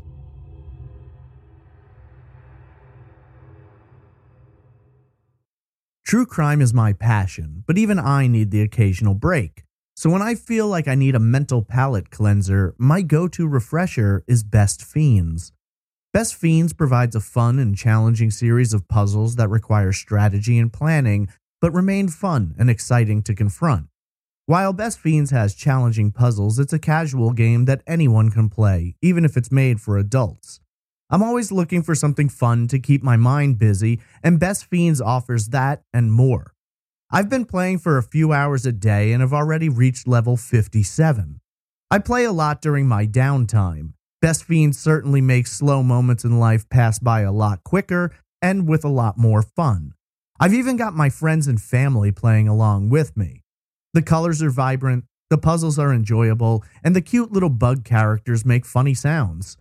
True crime is my passion, but even I need the occasional break. So when I feel like I need a mental palate cleanser, my go-to refresher is Best Fiends. Best Fiends provides a fun and challenging series of puzzles that require strategy and planning, but remain fun and exciting to confront. While Best Fiends has challenging puzzles, it's a casual game that anyone can play, even if it's made for adults. I'm always looking for something fun to keep my mind busy, and Best Fiends offers that and more. I've been playing for a few hours a day and have already reached level fifty-seven. I play a lot during my downtime. Best Fiends certainly makes slow moments in life pass by a lot quicker and with a lot more fun. I've even got my friends and family playing along with me. The colors are vibrant, the puzzles are enjoyable, and the cute little bug characters make funny sounds.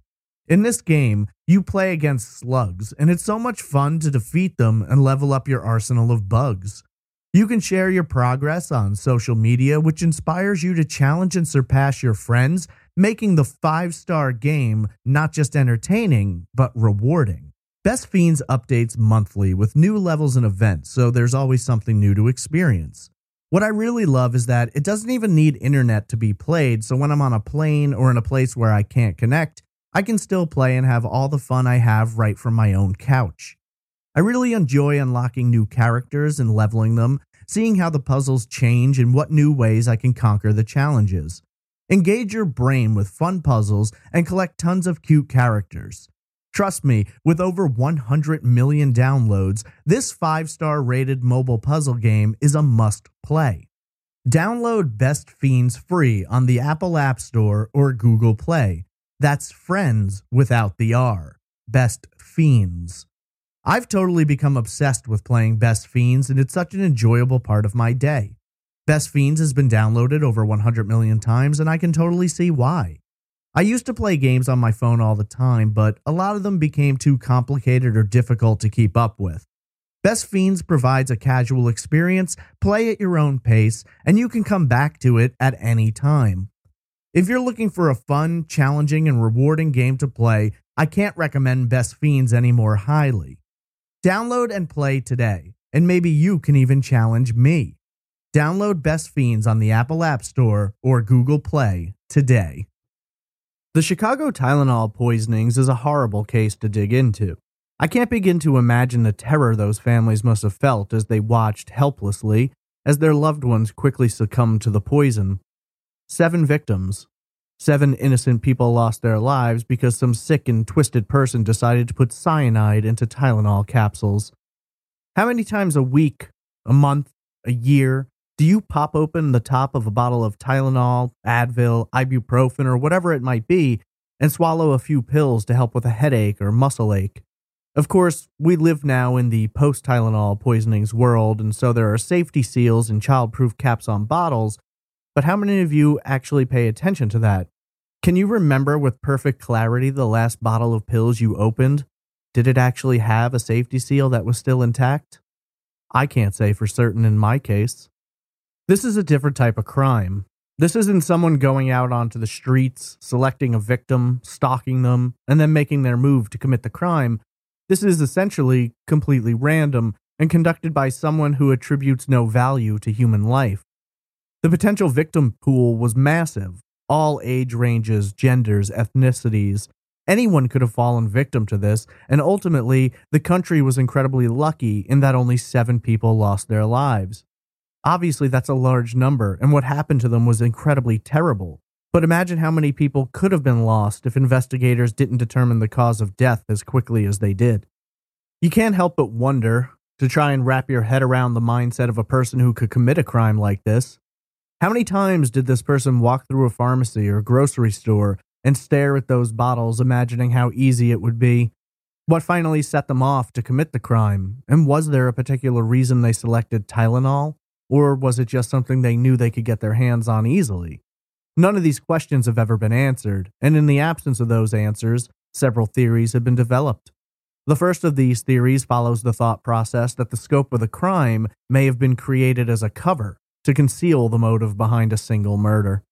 In this game, you play against slugs, and it's so much fun to defeat them and level up your arsenal of bugs. You can share your progress on social media, which inspires you to challenge and surpass your friends, making the five-star game not just entertaining, but rewarding. Best Fiends updates monthly with new levels and events, so there's always something new to experience. What I really love is that it doesn't even need internet to be played, so when I'm on a plane or in a place where I can't connect, I can still play and have all the fun I have right from my own couch. I really enjoy unlocking new characters and leveling them, seeing how the puzzles change and what new ways I can conquer the challenges. Engage your brain with fun puzzles and collect tons of cute characters. Trust me, with over one hundred million downloads, this five-star rated mobile puzzle game is a must-play. Download Best Fiends free on the Apple App Store or Google Play. That's friends without the R. Best Fiends. I've totally become obsessed with playing Best Fiends, and it's such an enjoyable part of my day. Best Fiends has been downloaded over one hundred million times, and I can totally see why. I used to play games on my phone all the time, but a lot of them became too complicated or difficult to keep up with. Best Fiends provides a casual experience, play at your own pace, and you can come back to it at any time. If you're looking for a fun, challenging, and rewarding game to play, I can't recommend Best Fiends any more highly. Download and play today, and maybe you can even challenge me. Download Best Fiends on the Apple App Store or Google Play today. The Chicago Tylenol poisonings is a horrible case to dig into. I can't begin to imagine the terror those families must have felt as they watched helplessly as their loved ones quickly succumbed to the poison. Seven victims. Seven innocent people lost their lives because some sick and twisted person decided to put cyanide into Tylenol capsules. How many times a week, a month, a year, do you pop open the top of a bottle of Tylenol, Advil, ibuprofen, or whatever it might be, and swallow a few pills to help with a headache or muscle ache? Of course, we live now in the post-Tylenol poisonings world, and so there are safety seals and child-proof caps on bottles, but how many of you actually pay attention to that? Can you remember with perfect clarity the last bottle of pills you opened? Did it actually have a safety seal that was still intact? I can't say for certain in my case. This is a different type of crime. This isn't someone going out onto the streets, selecting a victim, stalking them, and then making their move to commit the crime. This is essentially completely random and conducted by someone who attributes no value to human life. The potential victim pool was massive. All age ranges, genders, ethnicities. Anyone could have fallen victim to this, and ultimately, the country was incredibly lucky in that only seven people lost their lives. Obviously, that's a large number, and what happened to them was incredibly terrible. But imagine how many people could have been lost if investigators didn't determine the cause of death as quickly as they did. You can't help but wonder, to try and wrap your head around the mindset of a person who could commit a crime like this. How many times did this person walk through a pharmacy or grocery store and stare at those bottles, imagining how easy it would be? What finally set them off to commit the crime? And was there a particular reason they selected Tylenol? Or was it just something they knew they could get their hands on easily? None of these questions have ever been answered, and in the absence of those answers, several theories have been developed. The first of these theories follows the thought process that the scope of the crime may have been created as a cover to conceal the motive behind a single murder.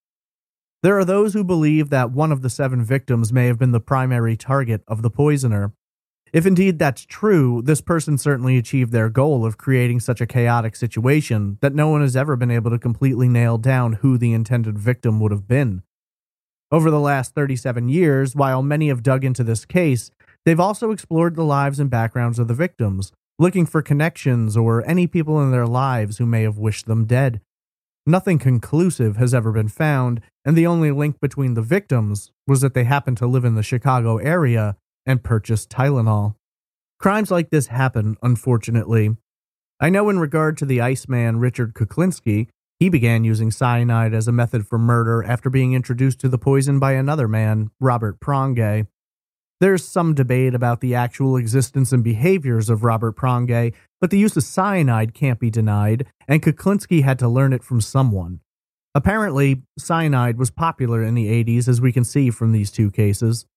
There are those who believe that one of the seven victims may have been the primary target of the poisoner. If indeed that's true, this person certainly achieved their goal of creating such a chaotic situation that no one has ever been able to completely nail down who the intended victim would have been. Over the last thirty-seven years, while many have dug into this case, they've also explored the lives and backgrounds of the victims, looking for connections or any people in their lives who may have wished them dead. Nothing conclusive has ever been found, and the only link between the victims was that they happened to live in the Chicago area and purchased Tylenol. Crimes like this happen, unfortunately. I know in regard to the Iceman Richard Kuklinski, he began using cyanide as a method for murder after being introduced to the poison by another man, Robert Pronge. There's some debate about the actual existence and behaviors of Robert Pronge, but the use of cyanide can't be denied, and Kuklinski had to learn it from someone. Apparently, cyanide was popular in the eighties, as we can see from these two cases.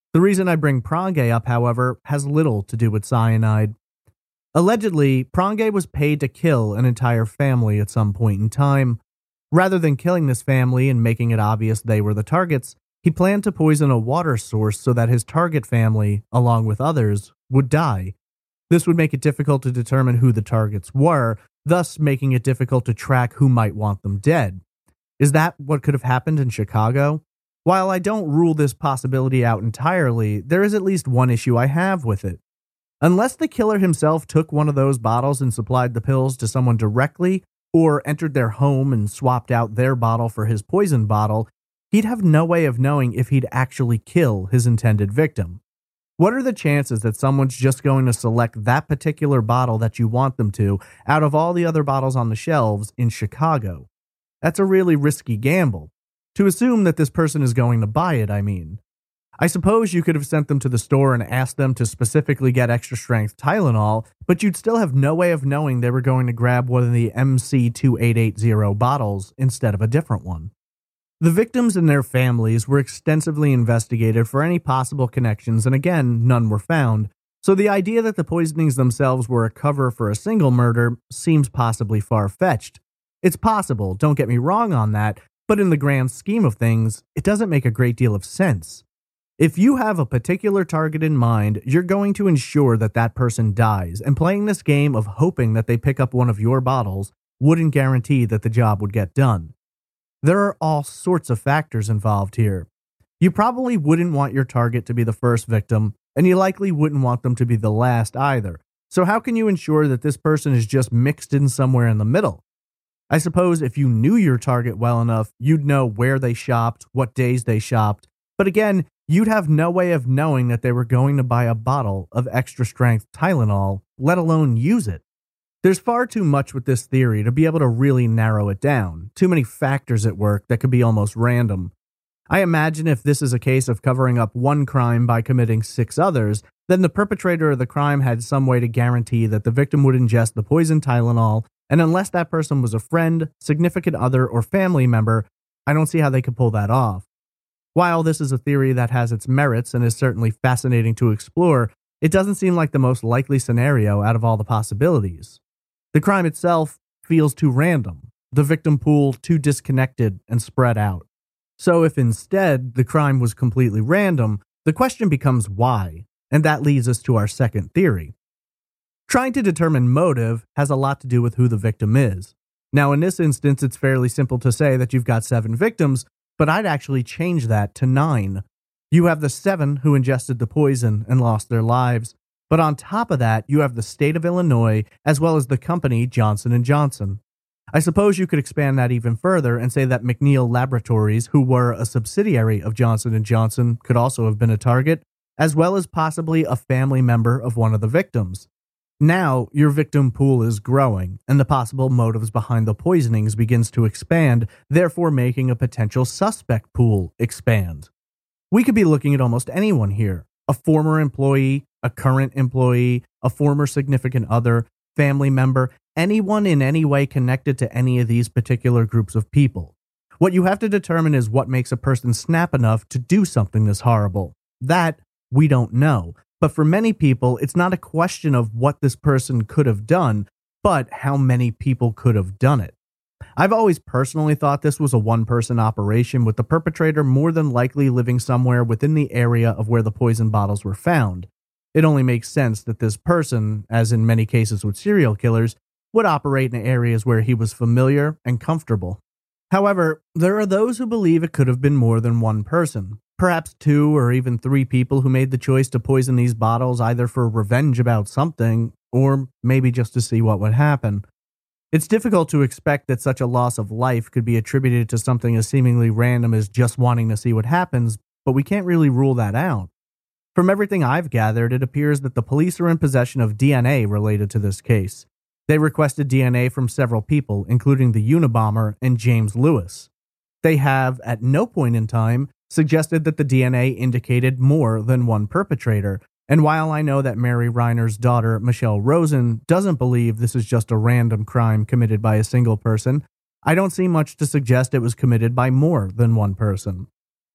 The reason I bring Prange up, however, has little to do with cyanide. Allegedly, Prange was paid to kill an entire family at some point in time. Rather than killing this family and making it obvious they were the targets, he planned to poison a water source so that his target family, along with others, would die. This would make it difficult to determine who the targets were, thus making it difficult to track who might want them dead. Is that what could have happened in Chicago? While I don't rule this possibility out entirely, there is at least one issue I have with it. Unless the killer himself took one of those bottles and supplied the pills to someone directly, or entered their home and swapped out their bottle for his poison bottle, he'd have no way of knowing if he'd actually kill his intended victim. What are the chances that someone's just going to select that particular bottle that you want them to out of all the other bottles on the shelves in Chicago? That's a really risky gamble. To assume that this person is going to buy it, I mean. I suppose you could have sent them to the store and asked them to specifically get extra strength Tylenol, but you'd still have no way of knowing they were going to grab one of the M C two eight eight zero bottles instead of a different one. The victims and their families were extensively investigated for any possible connections, and again, none were found, so the idea that the poisonings themselves were a cover for a single murder seems possibly far-fetched. It's possible, don't get me wrong on that, but in the grand scheme of things, it doesn't make a great deal of sense. If you have a particular target in mind, you're going to ensure that that person dies, and playing this game of hoping that they pick up one of your bottles wouldn't guarantee that the job would get done. There are all sorts of factors involved here. You probably wouldn't want your target to be the first victim, and you likely wouldn't want them to be the last either. So how can you ensure that this person is just mixed in somewhere in the middle? I suppose if you knew your target well enough, you'd know where they shopped, what days they shopped, but again, you'd have no way of knowing that they were going to buy a bottle of extra-strength Tylenol, let alone use it. There's far too much with this theory to be able to really narrow it down, too many factors at work that could be almost random. I imagine if this is a case of covering up one crime by committing six others, then the perpetrator of the crime had some way to guarantee that the victim would ingest the poison Tylenol, and unless that person was a friend, significant other, or family member, I don't see how they could pull that off. While this is a theory that has its merits and is certainly fascinating to explore, it doesn't seem like the most likely scenario out of all the possibilities. The crime itself feels too random, the victim pool too disconnected and spread out. So if instead the crime was completely random, the question becomes why, and that leads us to our second theory. Trying to determine motive has a lot to do with who the victim is. Now in this instance, it's fairly simple to say that you've got seven victims, but I'd actually change that to nine. You have the seven who ingested the poison and lost their lives. But on top of that, you have the state of Illinois, as well as the company Johnson and Johnson. I suppose you could expand that even further and say that McNeil Laboratories, who were a subsidiary of Johnson and Johnson, could also have been a target, as well as possibly a family member of one of the victims. Now, your victim pool is growing, and the possible motives behind the poisonings begins to expand, therefore making a potential suspect pool expand. We could be looking at almost anyone here. A former employee, a current employee, a former significant other, family member, anyone in any way connected to any of these particular groups of people. What you have to determine is what makes a person snap enough to do something this horrible. That, we don't know. But for many people, it's not a question of what this person could have done, but how many people could have done it. I've always personally thought this was a one-person operation, with the perpetrator more than likely living somewhere within the area of where the poison bottles were found. It only makes sense that this person, as in many cases with serial killers, would operate in areas where he was familiar and comfortable. However, there are those who believe it could have been more than one person, perhaps two or even three people who made the choice to poison these bottles either for revenge about something, or maybe just to see what would happen. It's difficult to expect that such a loss of life could be attributed to something as seemingly random as just wanting to see what happens, but we can't really rule that out. From everything I've gathered, it appears that the police are in possession of D N A related to this case. They requested D N A from several people, including the Unabomber and James Lewis. They have, at no point in time, suggested that the D N A indicated more than one perpetrator. And while I know that Mary Reiner's daughter, Michelle Rosen, doesn't believe this is just a random crime committed by a single person, I don't see much to suggest it was committed by more than one person.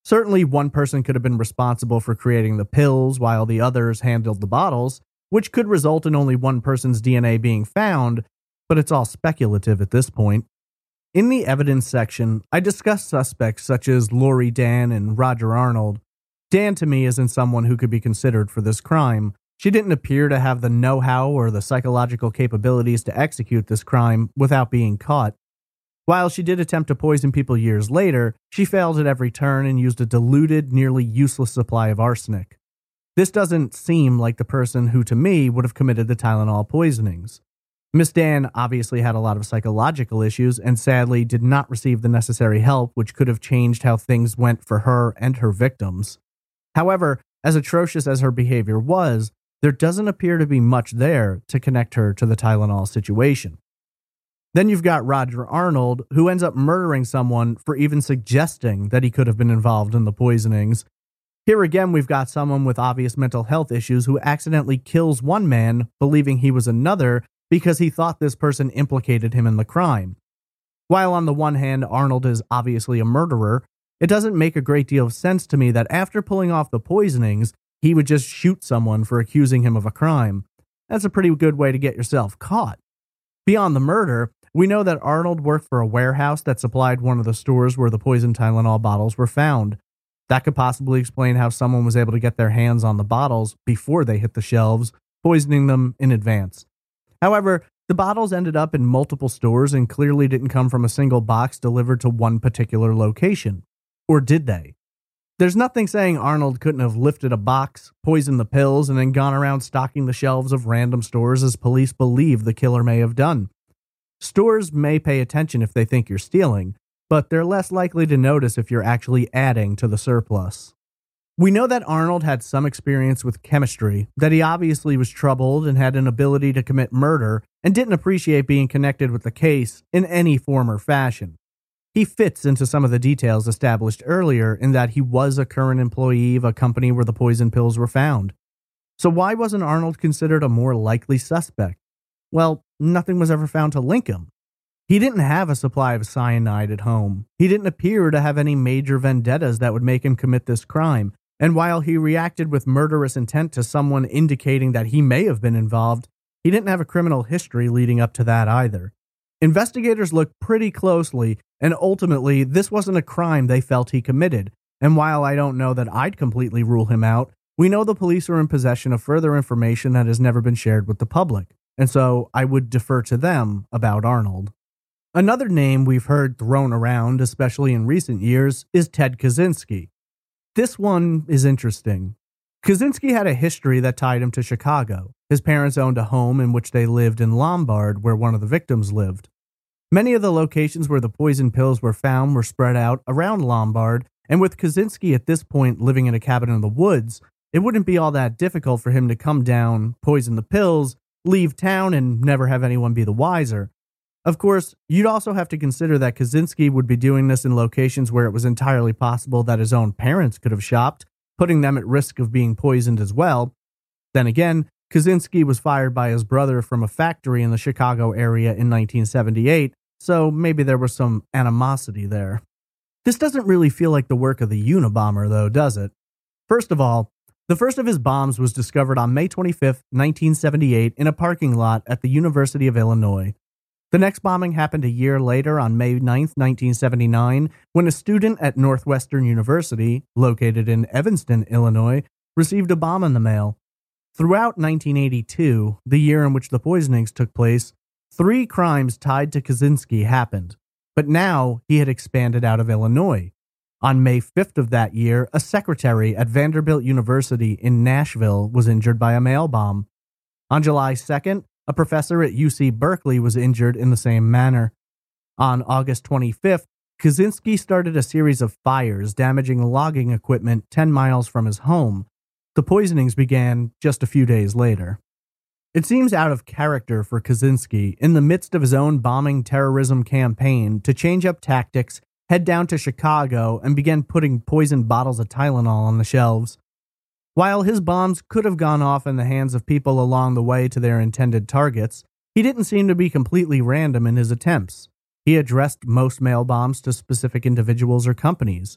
Certainly, one person could have been responsible for creating the pills while the others handled the bottles, which could result in only one person's D N A being found, but it's all speculative at this point. In the evidence section, I discussed suspects such as Lori Dan and Roger Arnold. Dan to me isn't someone who could be considered for this crime. She didn't appear to have the know-how or the psychological capabilities to execute this crime without being caught. While she did attempt to poison people years later, she failed at every turn and used a diluted, nearly useless supply of arsenic. This doesn't seem like the person who, to me, would have committed the Tylenol poisonings. Miss Dan obviously had a lot of psychological issues and sadly did not receive the necessary help, which could have changed how things went for her and her victims. However, as atrocious as her behavior was, there doesn't appear to be much there to connect her to the Tylenol situation. Then you've got Roger Arnold, who ends up murdering someone for even suggesting that he could have been involved in the poisonings. Here again, we've got someone with obvious mental health issues who accidentally kills one man, believing he was another because he thought this person implicated him in the crime. While on the one hand, Arnold is obviously a murderer, it doesn't make a great deal of sense to me that after pulling off the poisonings, he would just shoot someone for accusing him of a crime. That's a pretty good way to get yourself caught. Beyond the murder, we know that Arnold worked for a warehouse that supplied one of the stores where the poisoned Tylenol bottles were found. That could possibly explain how someone was able to get their hands on the bottles before they hit the shelves, poisoning them in advance. However, the bottles ended up in multiple stores and clearly didn't come from a single box delivered to one particular location. Or did they? There's nothing saying Arnold couldn't have lifted a box, poisoned the pills, and then gone around stocking the shelves of random stores as police believe the killer may have done. Stores may pay attention if they think you're stealing, but they're less likely to notice if you're actually adding to the surplus. We know that Arnold had some experience with chemistry, that he obviously was troubled and had an ability to commit murder and didn't appreciate being connected with the case in any form or fashion. He fits into some of the details established earlier in that he was a current employee of a company where the poison pills were found. So why wasn't Arnold considered a more likely suspect? Well, nothing was ever found to link him. He didn't have a supply of cyanide at home. He didn't appear to have any major vendettas that would make him commit this crime. And while he reacted with murderous intent to someone indicating that he may have been involved, he didn't have a criminal history leading up to that either. Investigators looked pretty closely, and ultimately, this wasn't a crime they felt he committed. And while I don't know that I'd completely rule him out, we know the police are in possession of further information that has never been shared with the public. And so I would defer to them about Arnold. Another name we've heard thrown around, especially in recent years, is Ted Kaczynski. This one is interesting. Kaczynski had a history that tied him to Chicago. His parents owned a home in which they lived in Lombard, where one of the victims lived. Many of the locations where the poison pills were found were spread out around Lombard, and with Kaczynski at this point living in a cabin in the woods, it wouldn't be all that difficult for him to come down, poison the pills, leave town, and never have anyone be the wiser. Of course, you'd also have to consider that Kaczynski would be doing this in locations where it was entirely possible that his own parents could have shopped, putting them at risk of being poisoned as well. Then again, Kaczynski was fired by his brother from a factory in the Chicago area in nineteen seventy-eight, so maybe there was some animosity there. This doesn't really feel like the work of the Unabomber, though, does it? First of all, the first of his bombs was discovered on May twenty-fifth, nineteen seventy-eight, in a parking lot at the University of Illinois. The next bombing happened a year later on May ninth, nineteen seventy-nine, when a student at Northwestern University, located in Evanston, Illinois, received a bomb in the mail. Throughout nineteen eighty-two, the year in which the poisonings took place, three crimes tied to Kaczynski happened, but now he had expanded out of Illinois. On May fifth of that year, a secretary at Vanderbilt University in Nashville was injured by a mail bomb. On July second, a professor at U C Berkeley was injured in the same manner. On August twenty-fifth, Kaczynski started a series of fires damaging logging equipment ten miles from his home. The poisonings began just a few days later. It seems out of character for Kaczynski, in the midst of his own bombing terrorism campaign, to change up tactics, head down to Chicago, and begin putting poisoned bottles of Tylenol on the shelves. While his bombs could have gone off in the hands of people along the way to their intended targets, he didn't seem to be completely random in his attempts. He addressed most mail bombs to specific individuals or companies.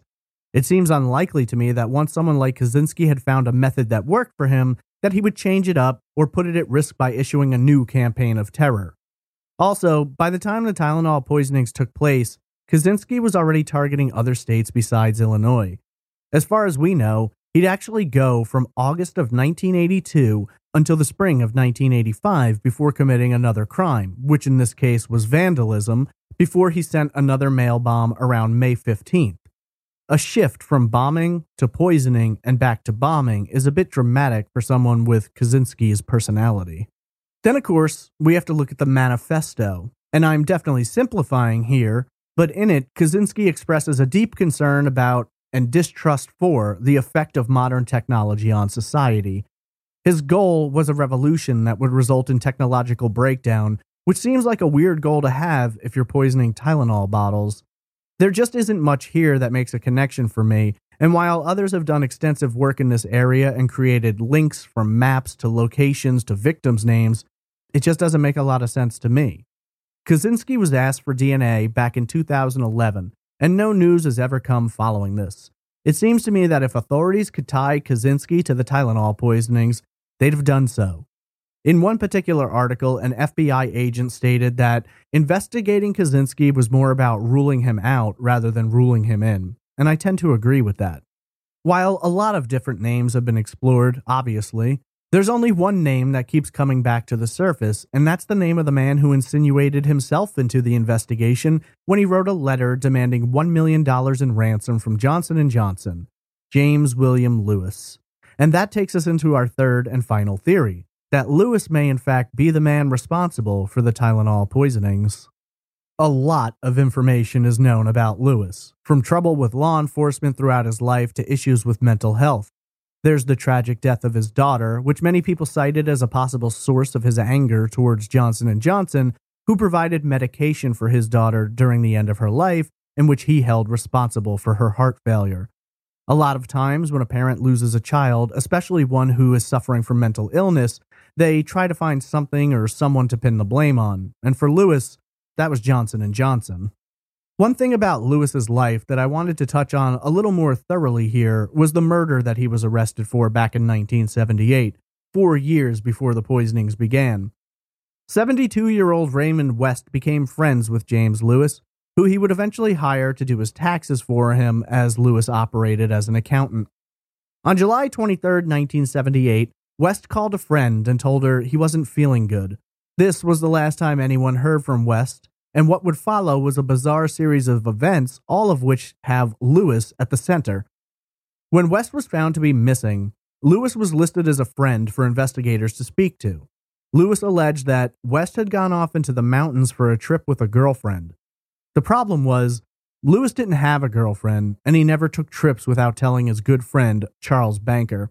It seems unlikely to me that once someone like Kaczynski had found a method that worked for him, that he would change it up or put it at risk by issuing a new campaign of terror. Also, by the time the Tylenol poisonings took place, Kaczynski was already targeting other states besides Illinois. As far as we know, he'd actually go from August of nineteen eighty-two until the spring of nineteen eighty-five before committing another crime, which in this case was vandalism, before he sent another mail bomb around May fifteenth. A shift from bombing to poisoning and back to bombing is a bit dramatic for someone with Kaczynski's personality. Then, of course, we have to look at the manifesto, and I'm definitely simplifying here, but in it, Kaczynski expresses a deep concern about and distrust for the effect of modern technology on society. His goal was a revolution that would result in technological breakdown, which seems like a weird goal to have if you're poisoning Tylenol bottles. There just isn't much here that makes a connection for me, and while others have done extensive work in this area and created links from maps to locations to victims' names, it just doesn't make a lot of sense to me. Kaczynski was asked for D N A back in two thousand eleven, and no news has ever come following this. It seems to me that if authorities could tie Kaczynski to the Tylenol poisonings, they'd have done so. In one particular article, an F B I agent stated that investigating Kaczynski was more about ruling him out rather than ruling him in, and I tend to agree with that. While a lot of different names have been explored, obviously, there's only one name that keeps coming back to the surface, and that's the name of the man who insinuated himself into the investigation when he wrote a letter demanding one million dollars in ransom from Johnson and Johnson, James William Lewis. And that takes us into our third and final theory, that Lewis may in fact be the man responsible for the Tylenol poisonings. A lot of information is known about Lewis, from trouble with law enforcement throughout his life to issues with mental health. There's the tragic death of his daughter, which many people cited as a possible source of his anger towards Johnson and Johnson, who provided medication for his daughter during the end of her life, in which he held responsible for her heart failure. A lot of times when a parent loses a child, especially one who is suffering from mental illness, they try to find something or someone to pin the blame on, and for Lewis, that was Johnson and Johnson. One thing about Lewis's life that I wanted to touch on a little more thoroughly here was the murder that he was arrested for back in nineteen seventy-eight, four years before the poisonings began. seventy-two-year-old Raymond West became friends with James Lewis, who he would eventually hire to do his taxes for him as Lewis operated as an accountant. On July twenty-third, nineteen seventy-eight, West called a friend and told her he wasn't feeling good. This was the last time anyone heard from West, and what would follow was a bizarre series of events, all of which have Lewis at the center. When West was found to be missing, Lewis was listed as a friend for investigators to speak to. Lewis alleged that West had gone off into the mountains for a trip with a girlfriend. The problem was, Lewis didn't have a girlfriend, and he never took trips without telling his good friend, Charles Banker.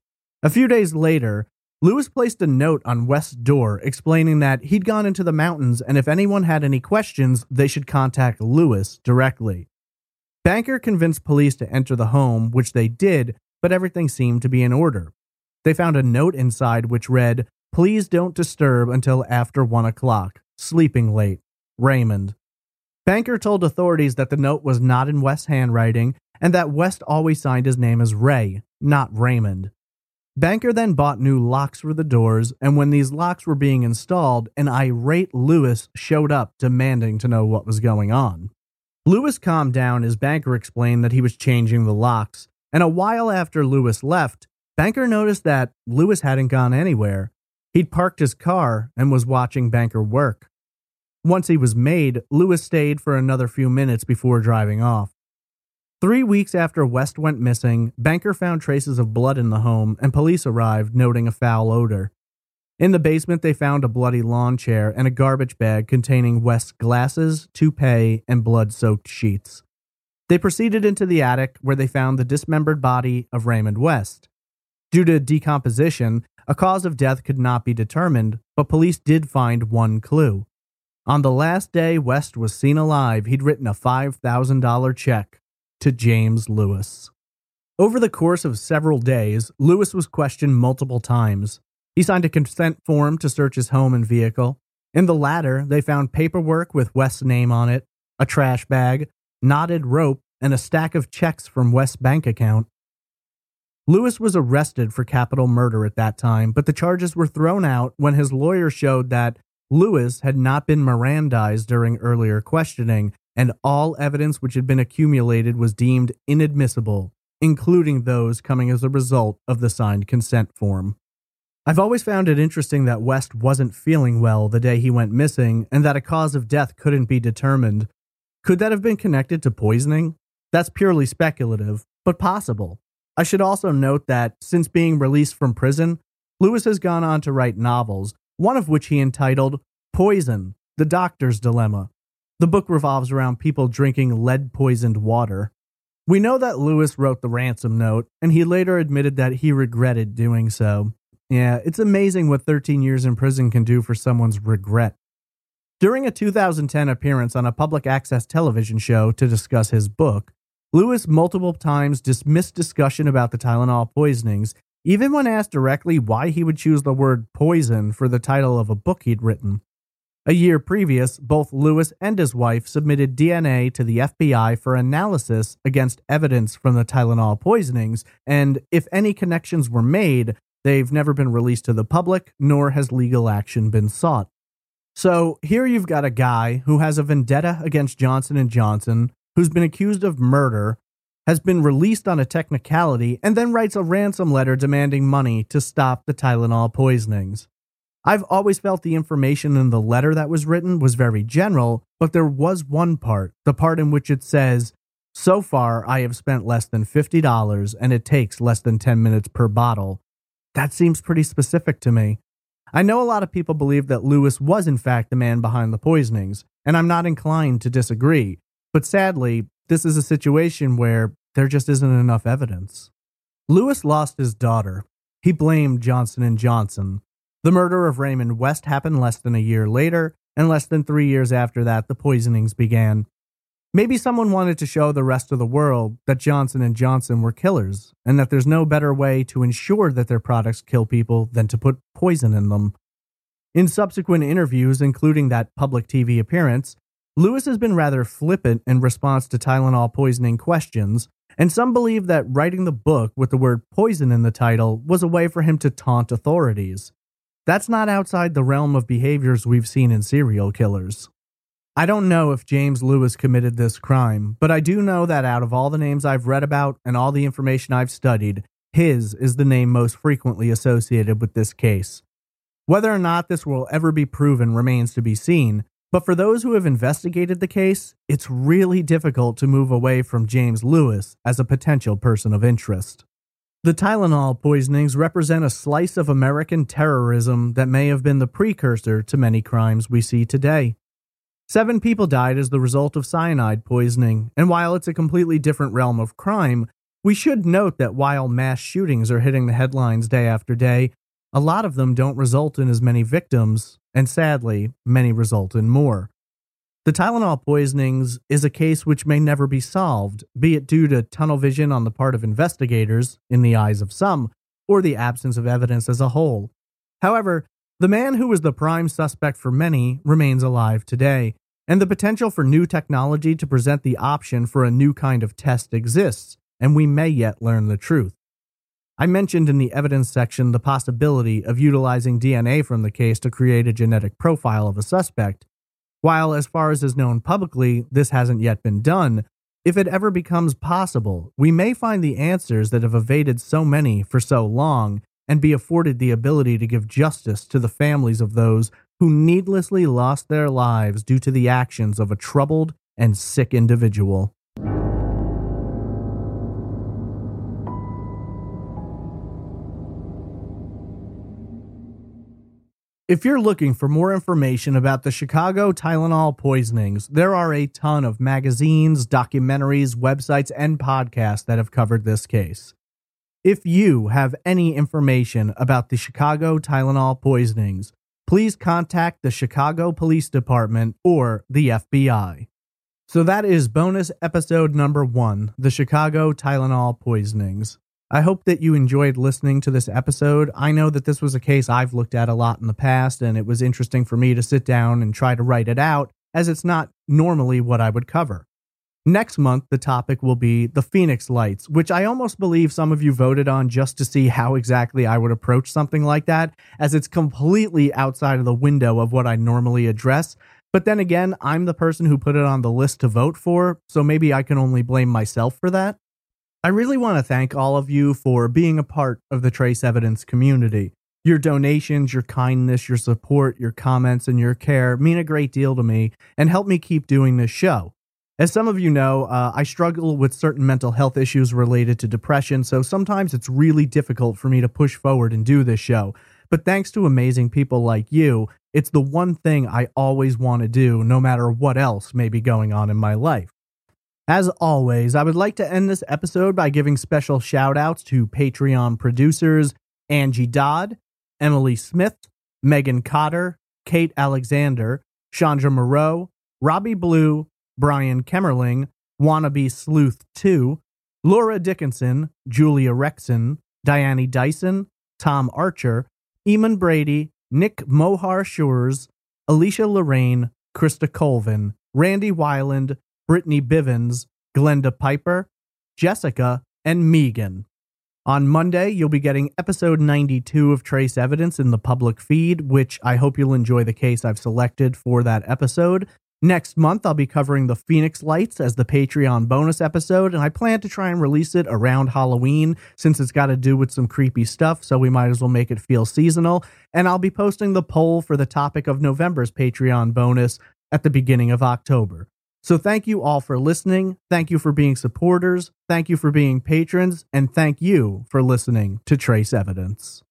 A few days later, Lewis placed a note on West's door explaining that he'd gone into the mountains and if anyone had any questions, they should contact Lewis directly. Banker convinced police to enter the home, which they did, but everything seemed to be in order. They found a note inside which read, "Please don't disturb until after one o'clock. Sleeping late. Raymond." Banker told authorities that the note was not in West's handwriting and that West always signed his name as Ray, not Raymond. Banker then bought new locks for the doors, and when these locks were being installed, an irate Lewis showed up demanding to know what was going on. Lewis calmed down as Banker explained that he was changing the locks, and a while after Lewis left, Banker noticed that Lewis hadn't gone anywhere. He'd parked his car and was watching Banker work. Once he was made, Lewis stayed for another few minutes before driving off. Three weeks after West went missing, Banker found traces of blood in the home, and police arrived, noting a foul odor. In the basement, they found a bloody lawn chair and a garbage bag containing West's glasses, toupee, and blood-soaked sheets. They proceeded into the attic, where they found the dismembered body of Raymond West. Due to decomposition, a cause of death could not be determined, but police did find one clue. On the last day West was seen alive, he'd written a five thousand dollars check to James Lewis. Over the course of several days, Lewis was questioned multiple times. He signed a consent form to search his home and vehicle. In the latter, they found paperwork with West's name on it, a trash bag, knotted rope, and a stack of checks from West's bank account. Lewis was arrested for capital murder at that time, but the charges were thrown out when his lawyer showed that Lewis had not been Mirandized during earlier questioning, and all evidence which had been accumulated was deemed inadmissible, including those coming as a result of the signed consent form. I've always found it interesting that West wasn't feeling well the day he went missing, and that a cause of death couldn't be determined. Could that have been connected to poisoning? That's purely speculative, but possible. I should also note that, since being released from prison, Lewis has gone on to write novels, one of which he entitled Poison, The Doctor's Dilemma. The book revolves around people drinking lead-poisoned water. We know that Lewis wrote the ransom note, and he later admitted that he regretted doing so. Yeah, it's amazing what thirteen years in prison can do for someone's regret. During a two thousand ten appearance on a public access television show to discuss his book, Lewis multiple times dismissed discussion about the Tylenol poisonings, even when asked directly why he would choose the word poison for the title of a book he'd written. A year previous, both Lewis and his wife submitted D N A to the F B I for analysis against evidence from the Tylenol poisonings, and if any connections were made, they've never been released to the public, nor has legal action been sought. So here you've got a guy who has a vendetta against Johnson and Johnson, who's been accused of murder, has been released on a technicality, and then writes a ransom letter demanding money to stop the Tylenol poisonings. I've always felt the information in the letter that was written was very general, but there was one part, the part in which it says, "So far, I have spent less than fifty dollars, and it takes less than ten minutes per bottle." That seems pretty specific to me. I know a lot of people believe that Lewis was in fact the man behind the poisonings, and I'm not inclined to disagree, but sadly, this is a situation where there just isn't enough evidence. Lewis lost his daughter. He blamed Johnson and Johnson. The murder of Raymond West happened less than a year later, and less than three years after that, the poisonings began. Maybe someone wanted to show the rest of the world that Johnson and Johnson were killers, and that there's no better way to ensure that their products kill people than to put poison in them. In subsequent interviews, including that public T V appearance, Lewis has been rather flippant in response to Tylenol poisoning questions, and some believe that writing the book with the word poison in the title was a way for him to taunt authorities. That's not outside the realm of behaviors we've seen in serial killers. I don't know if James Lewis committed this crime, but I do know that out of all the names I've read about and all the information I've studied, his is the name most frequently associated with this case. Whether or not this will ever be proven remains to be seen, but for those who have investigated the case, it's really difficult to move away from James Lewis as a potential person of interest. The Tylenol poisonings represent a slice of American terrorism that may have been the precursor to many crimes we see today. Seven people died as the result of cyanide poisoning, and while it's a completely different realm of crime, we should note that while mass shootings are hitting the headlines day after day, a lot of them don't result in as many victims, and sadly, many result in more. The Tylenol poisonings is a case which may never be solved, be it due to tunnel vision on the part of investigators, in the eyes of some, or the absence of evidence as a whole. However, the man who was the prime suspect for many remains alive today, and the potential for new technology to present the option for a new kind of test exists, and we may yet learn the truth. I mentioned in the evidence section the possibility of utilizing D N A from the case to create a genetic profile of a suspect. While, as far as is known publicly, this hasn't yet been done, if it ever becomes possible, we may find the answers that have evaded so many for so long, and be afforded the ability to give justice to the families of those who needlessly lost their lives due to the actions of a troubled and sick individual. If you're looking for more information about the Chicago Tylenol poisonings, there are a ton of magazines, documentaries, websites, and podcasts that have covered this case. If you have any information about the Chicago Tylenol poisonings, please contact the Chicago Police Department or the F B I. So that is bonus episode number one, the Chicago Tylenol poisonings. I hope that you enjoyed listening to this episode. I know that this was a case I've looked at a lot in the past, and it was interesting for me to sit down and try to write it out, as it's not normally what I would cover. Next month, the topic will be the Phoenix Lights, which I almost believe some of you voted on just to see how exactly I would approach something like that, as it's completely outside of the window of what I normally address. But then again, I'm the person who put it on the list to vote for, so maybe I can only blame myself for that. I really want to thank all of you for being a part of the Trace Evidence community. Your donations, your kindness, your support, your comments, and your care mean a great deal to me and help me keep doing this show. As some of you know, uh, I struggle with certain mental health issues related to depression, so sometimes it's really difficult for me to push forward and do this show. But thanks to amazing people like you, it's the one thing I always want to do, no matter what else may be going on in my life. As always, I would like to end this episode by giving special shout-outs to Patreon producers Angie Dodd, Emily Smith, Megan Cotter, Kate Alexander, Chandra Moreau, Robbie Blue, Brian Kemmerling, Wannabe Sleuth two, Laura Dickinson, Julia Rexon, Diane Dyson, Tom Archer, Eamon Brady, Nick Mohar Shures, Alicia Lorraine, Krista Colvin, Randy Weiland, Brittany Bivens, Glenda Piper, Jessica, and Megan. On Monday, you'll be getting episode ninety-two of Trace Evidence in the public feed, which I hope you'll enjoy the case I've selected for that episode. Next month, I'll be covering the Phoenix Lights as the Patreon bonus episode, and I plan to try and release it around Halloween since it's got to do with some creepy stuff, so we might as well make it feel seasonal. And I'll be posting the poll for the topic of November's Patreon bonus at the beginning of October. So thank you all for listening, thank you for being supporters, thank you for being patrons, and thank you for listening to Trace Evidence.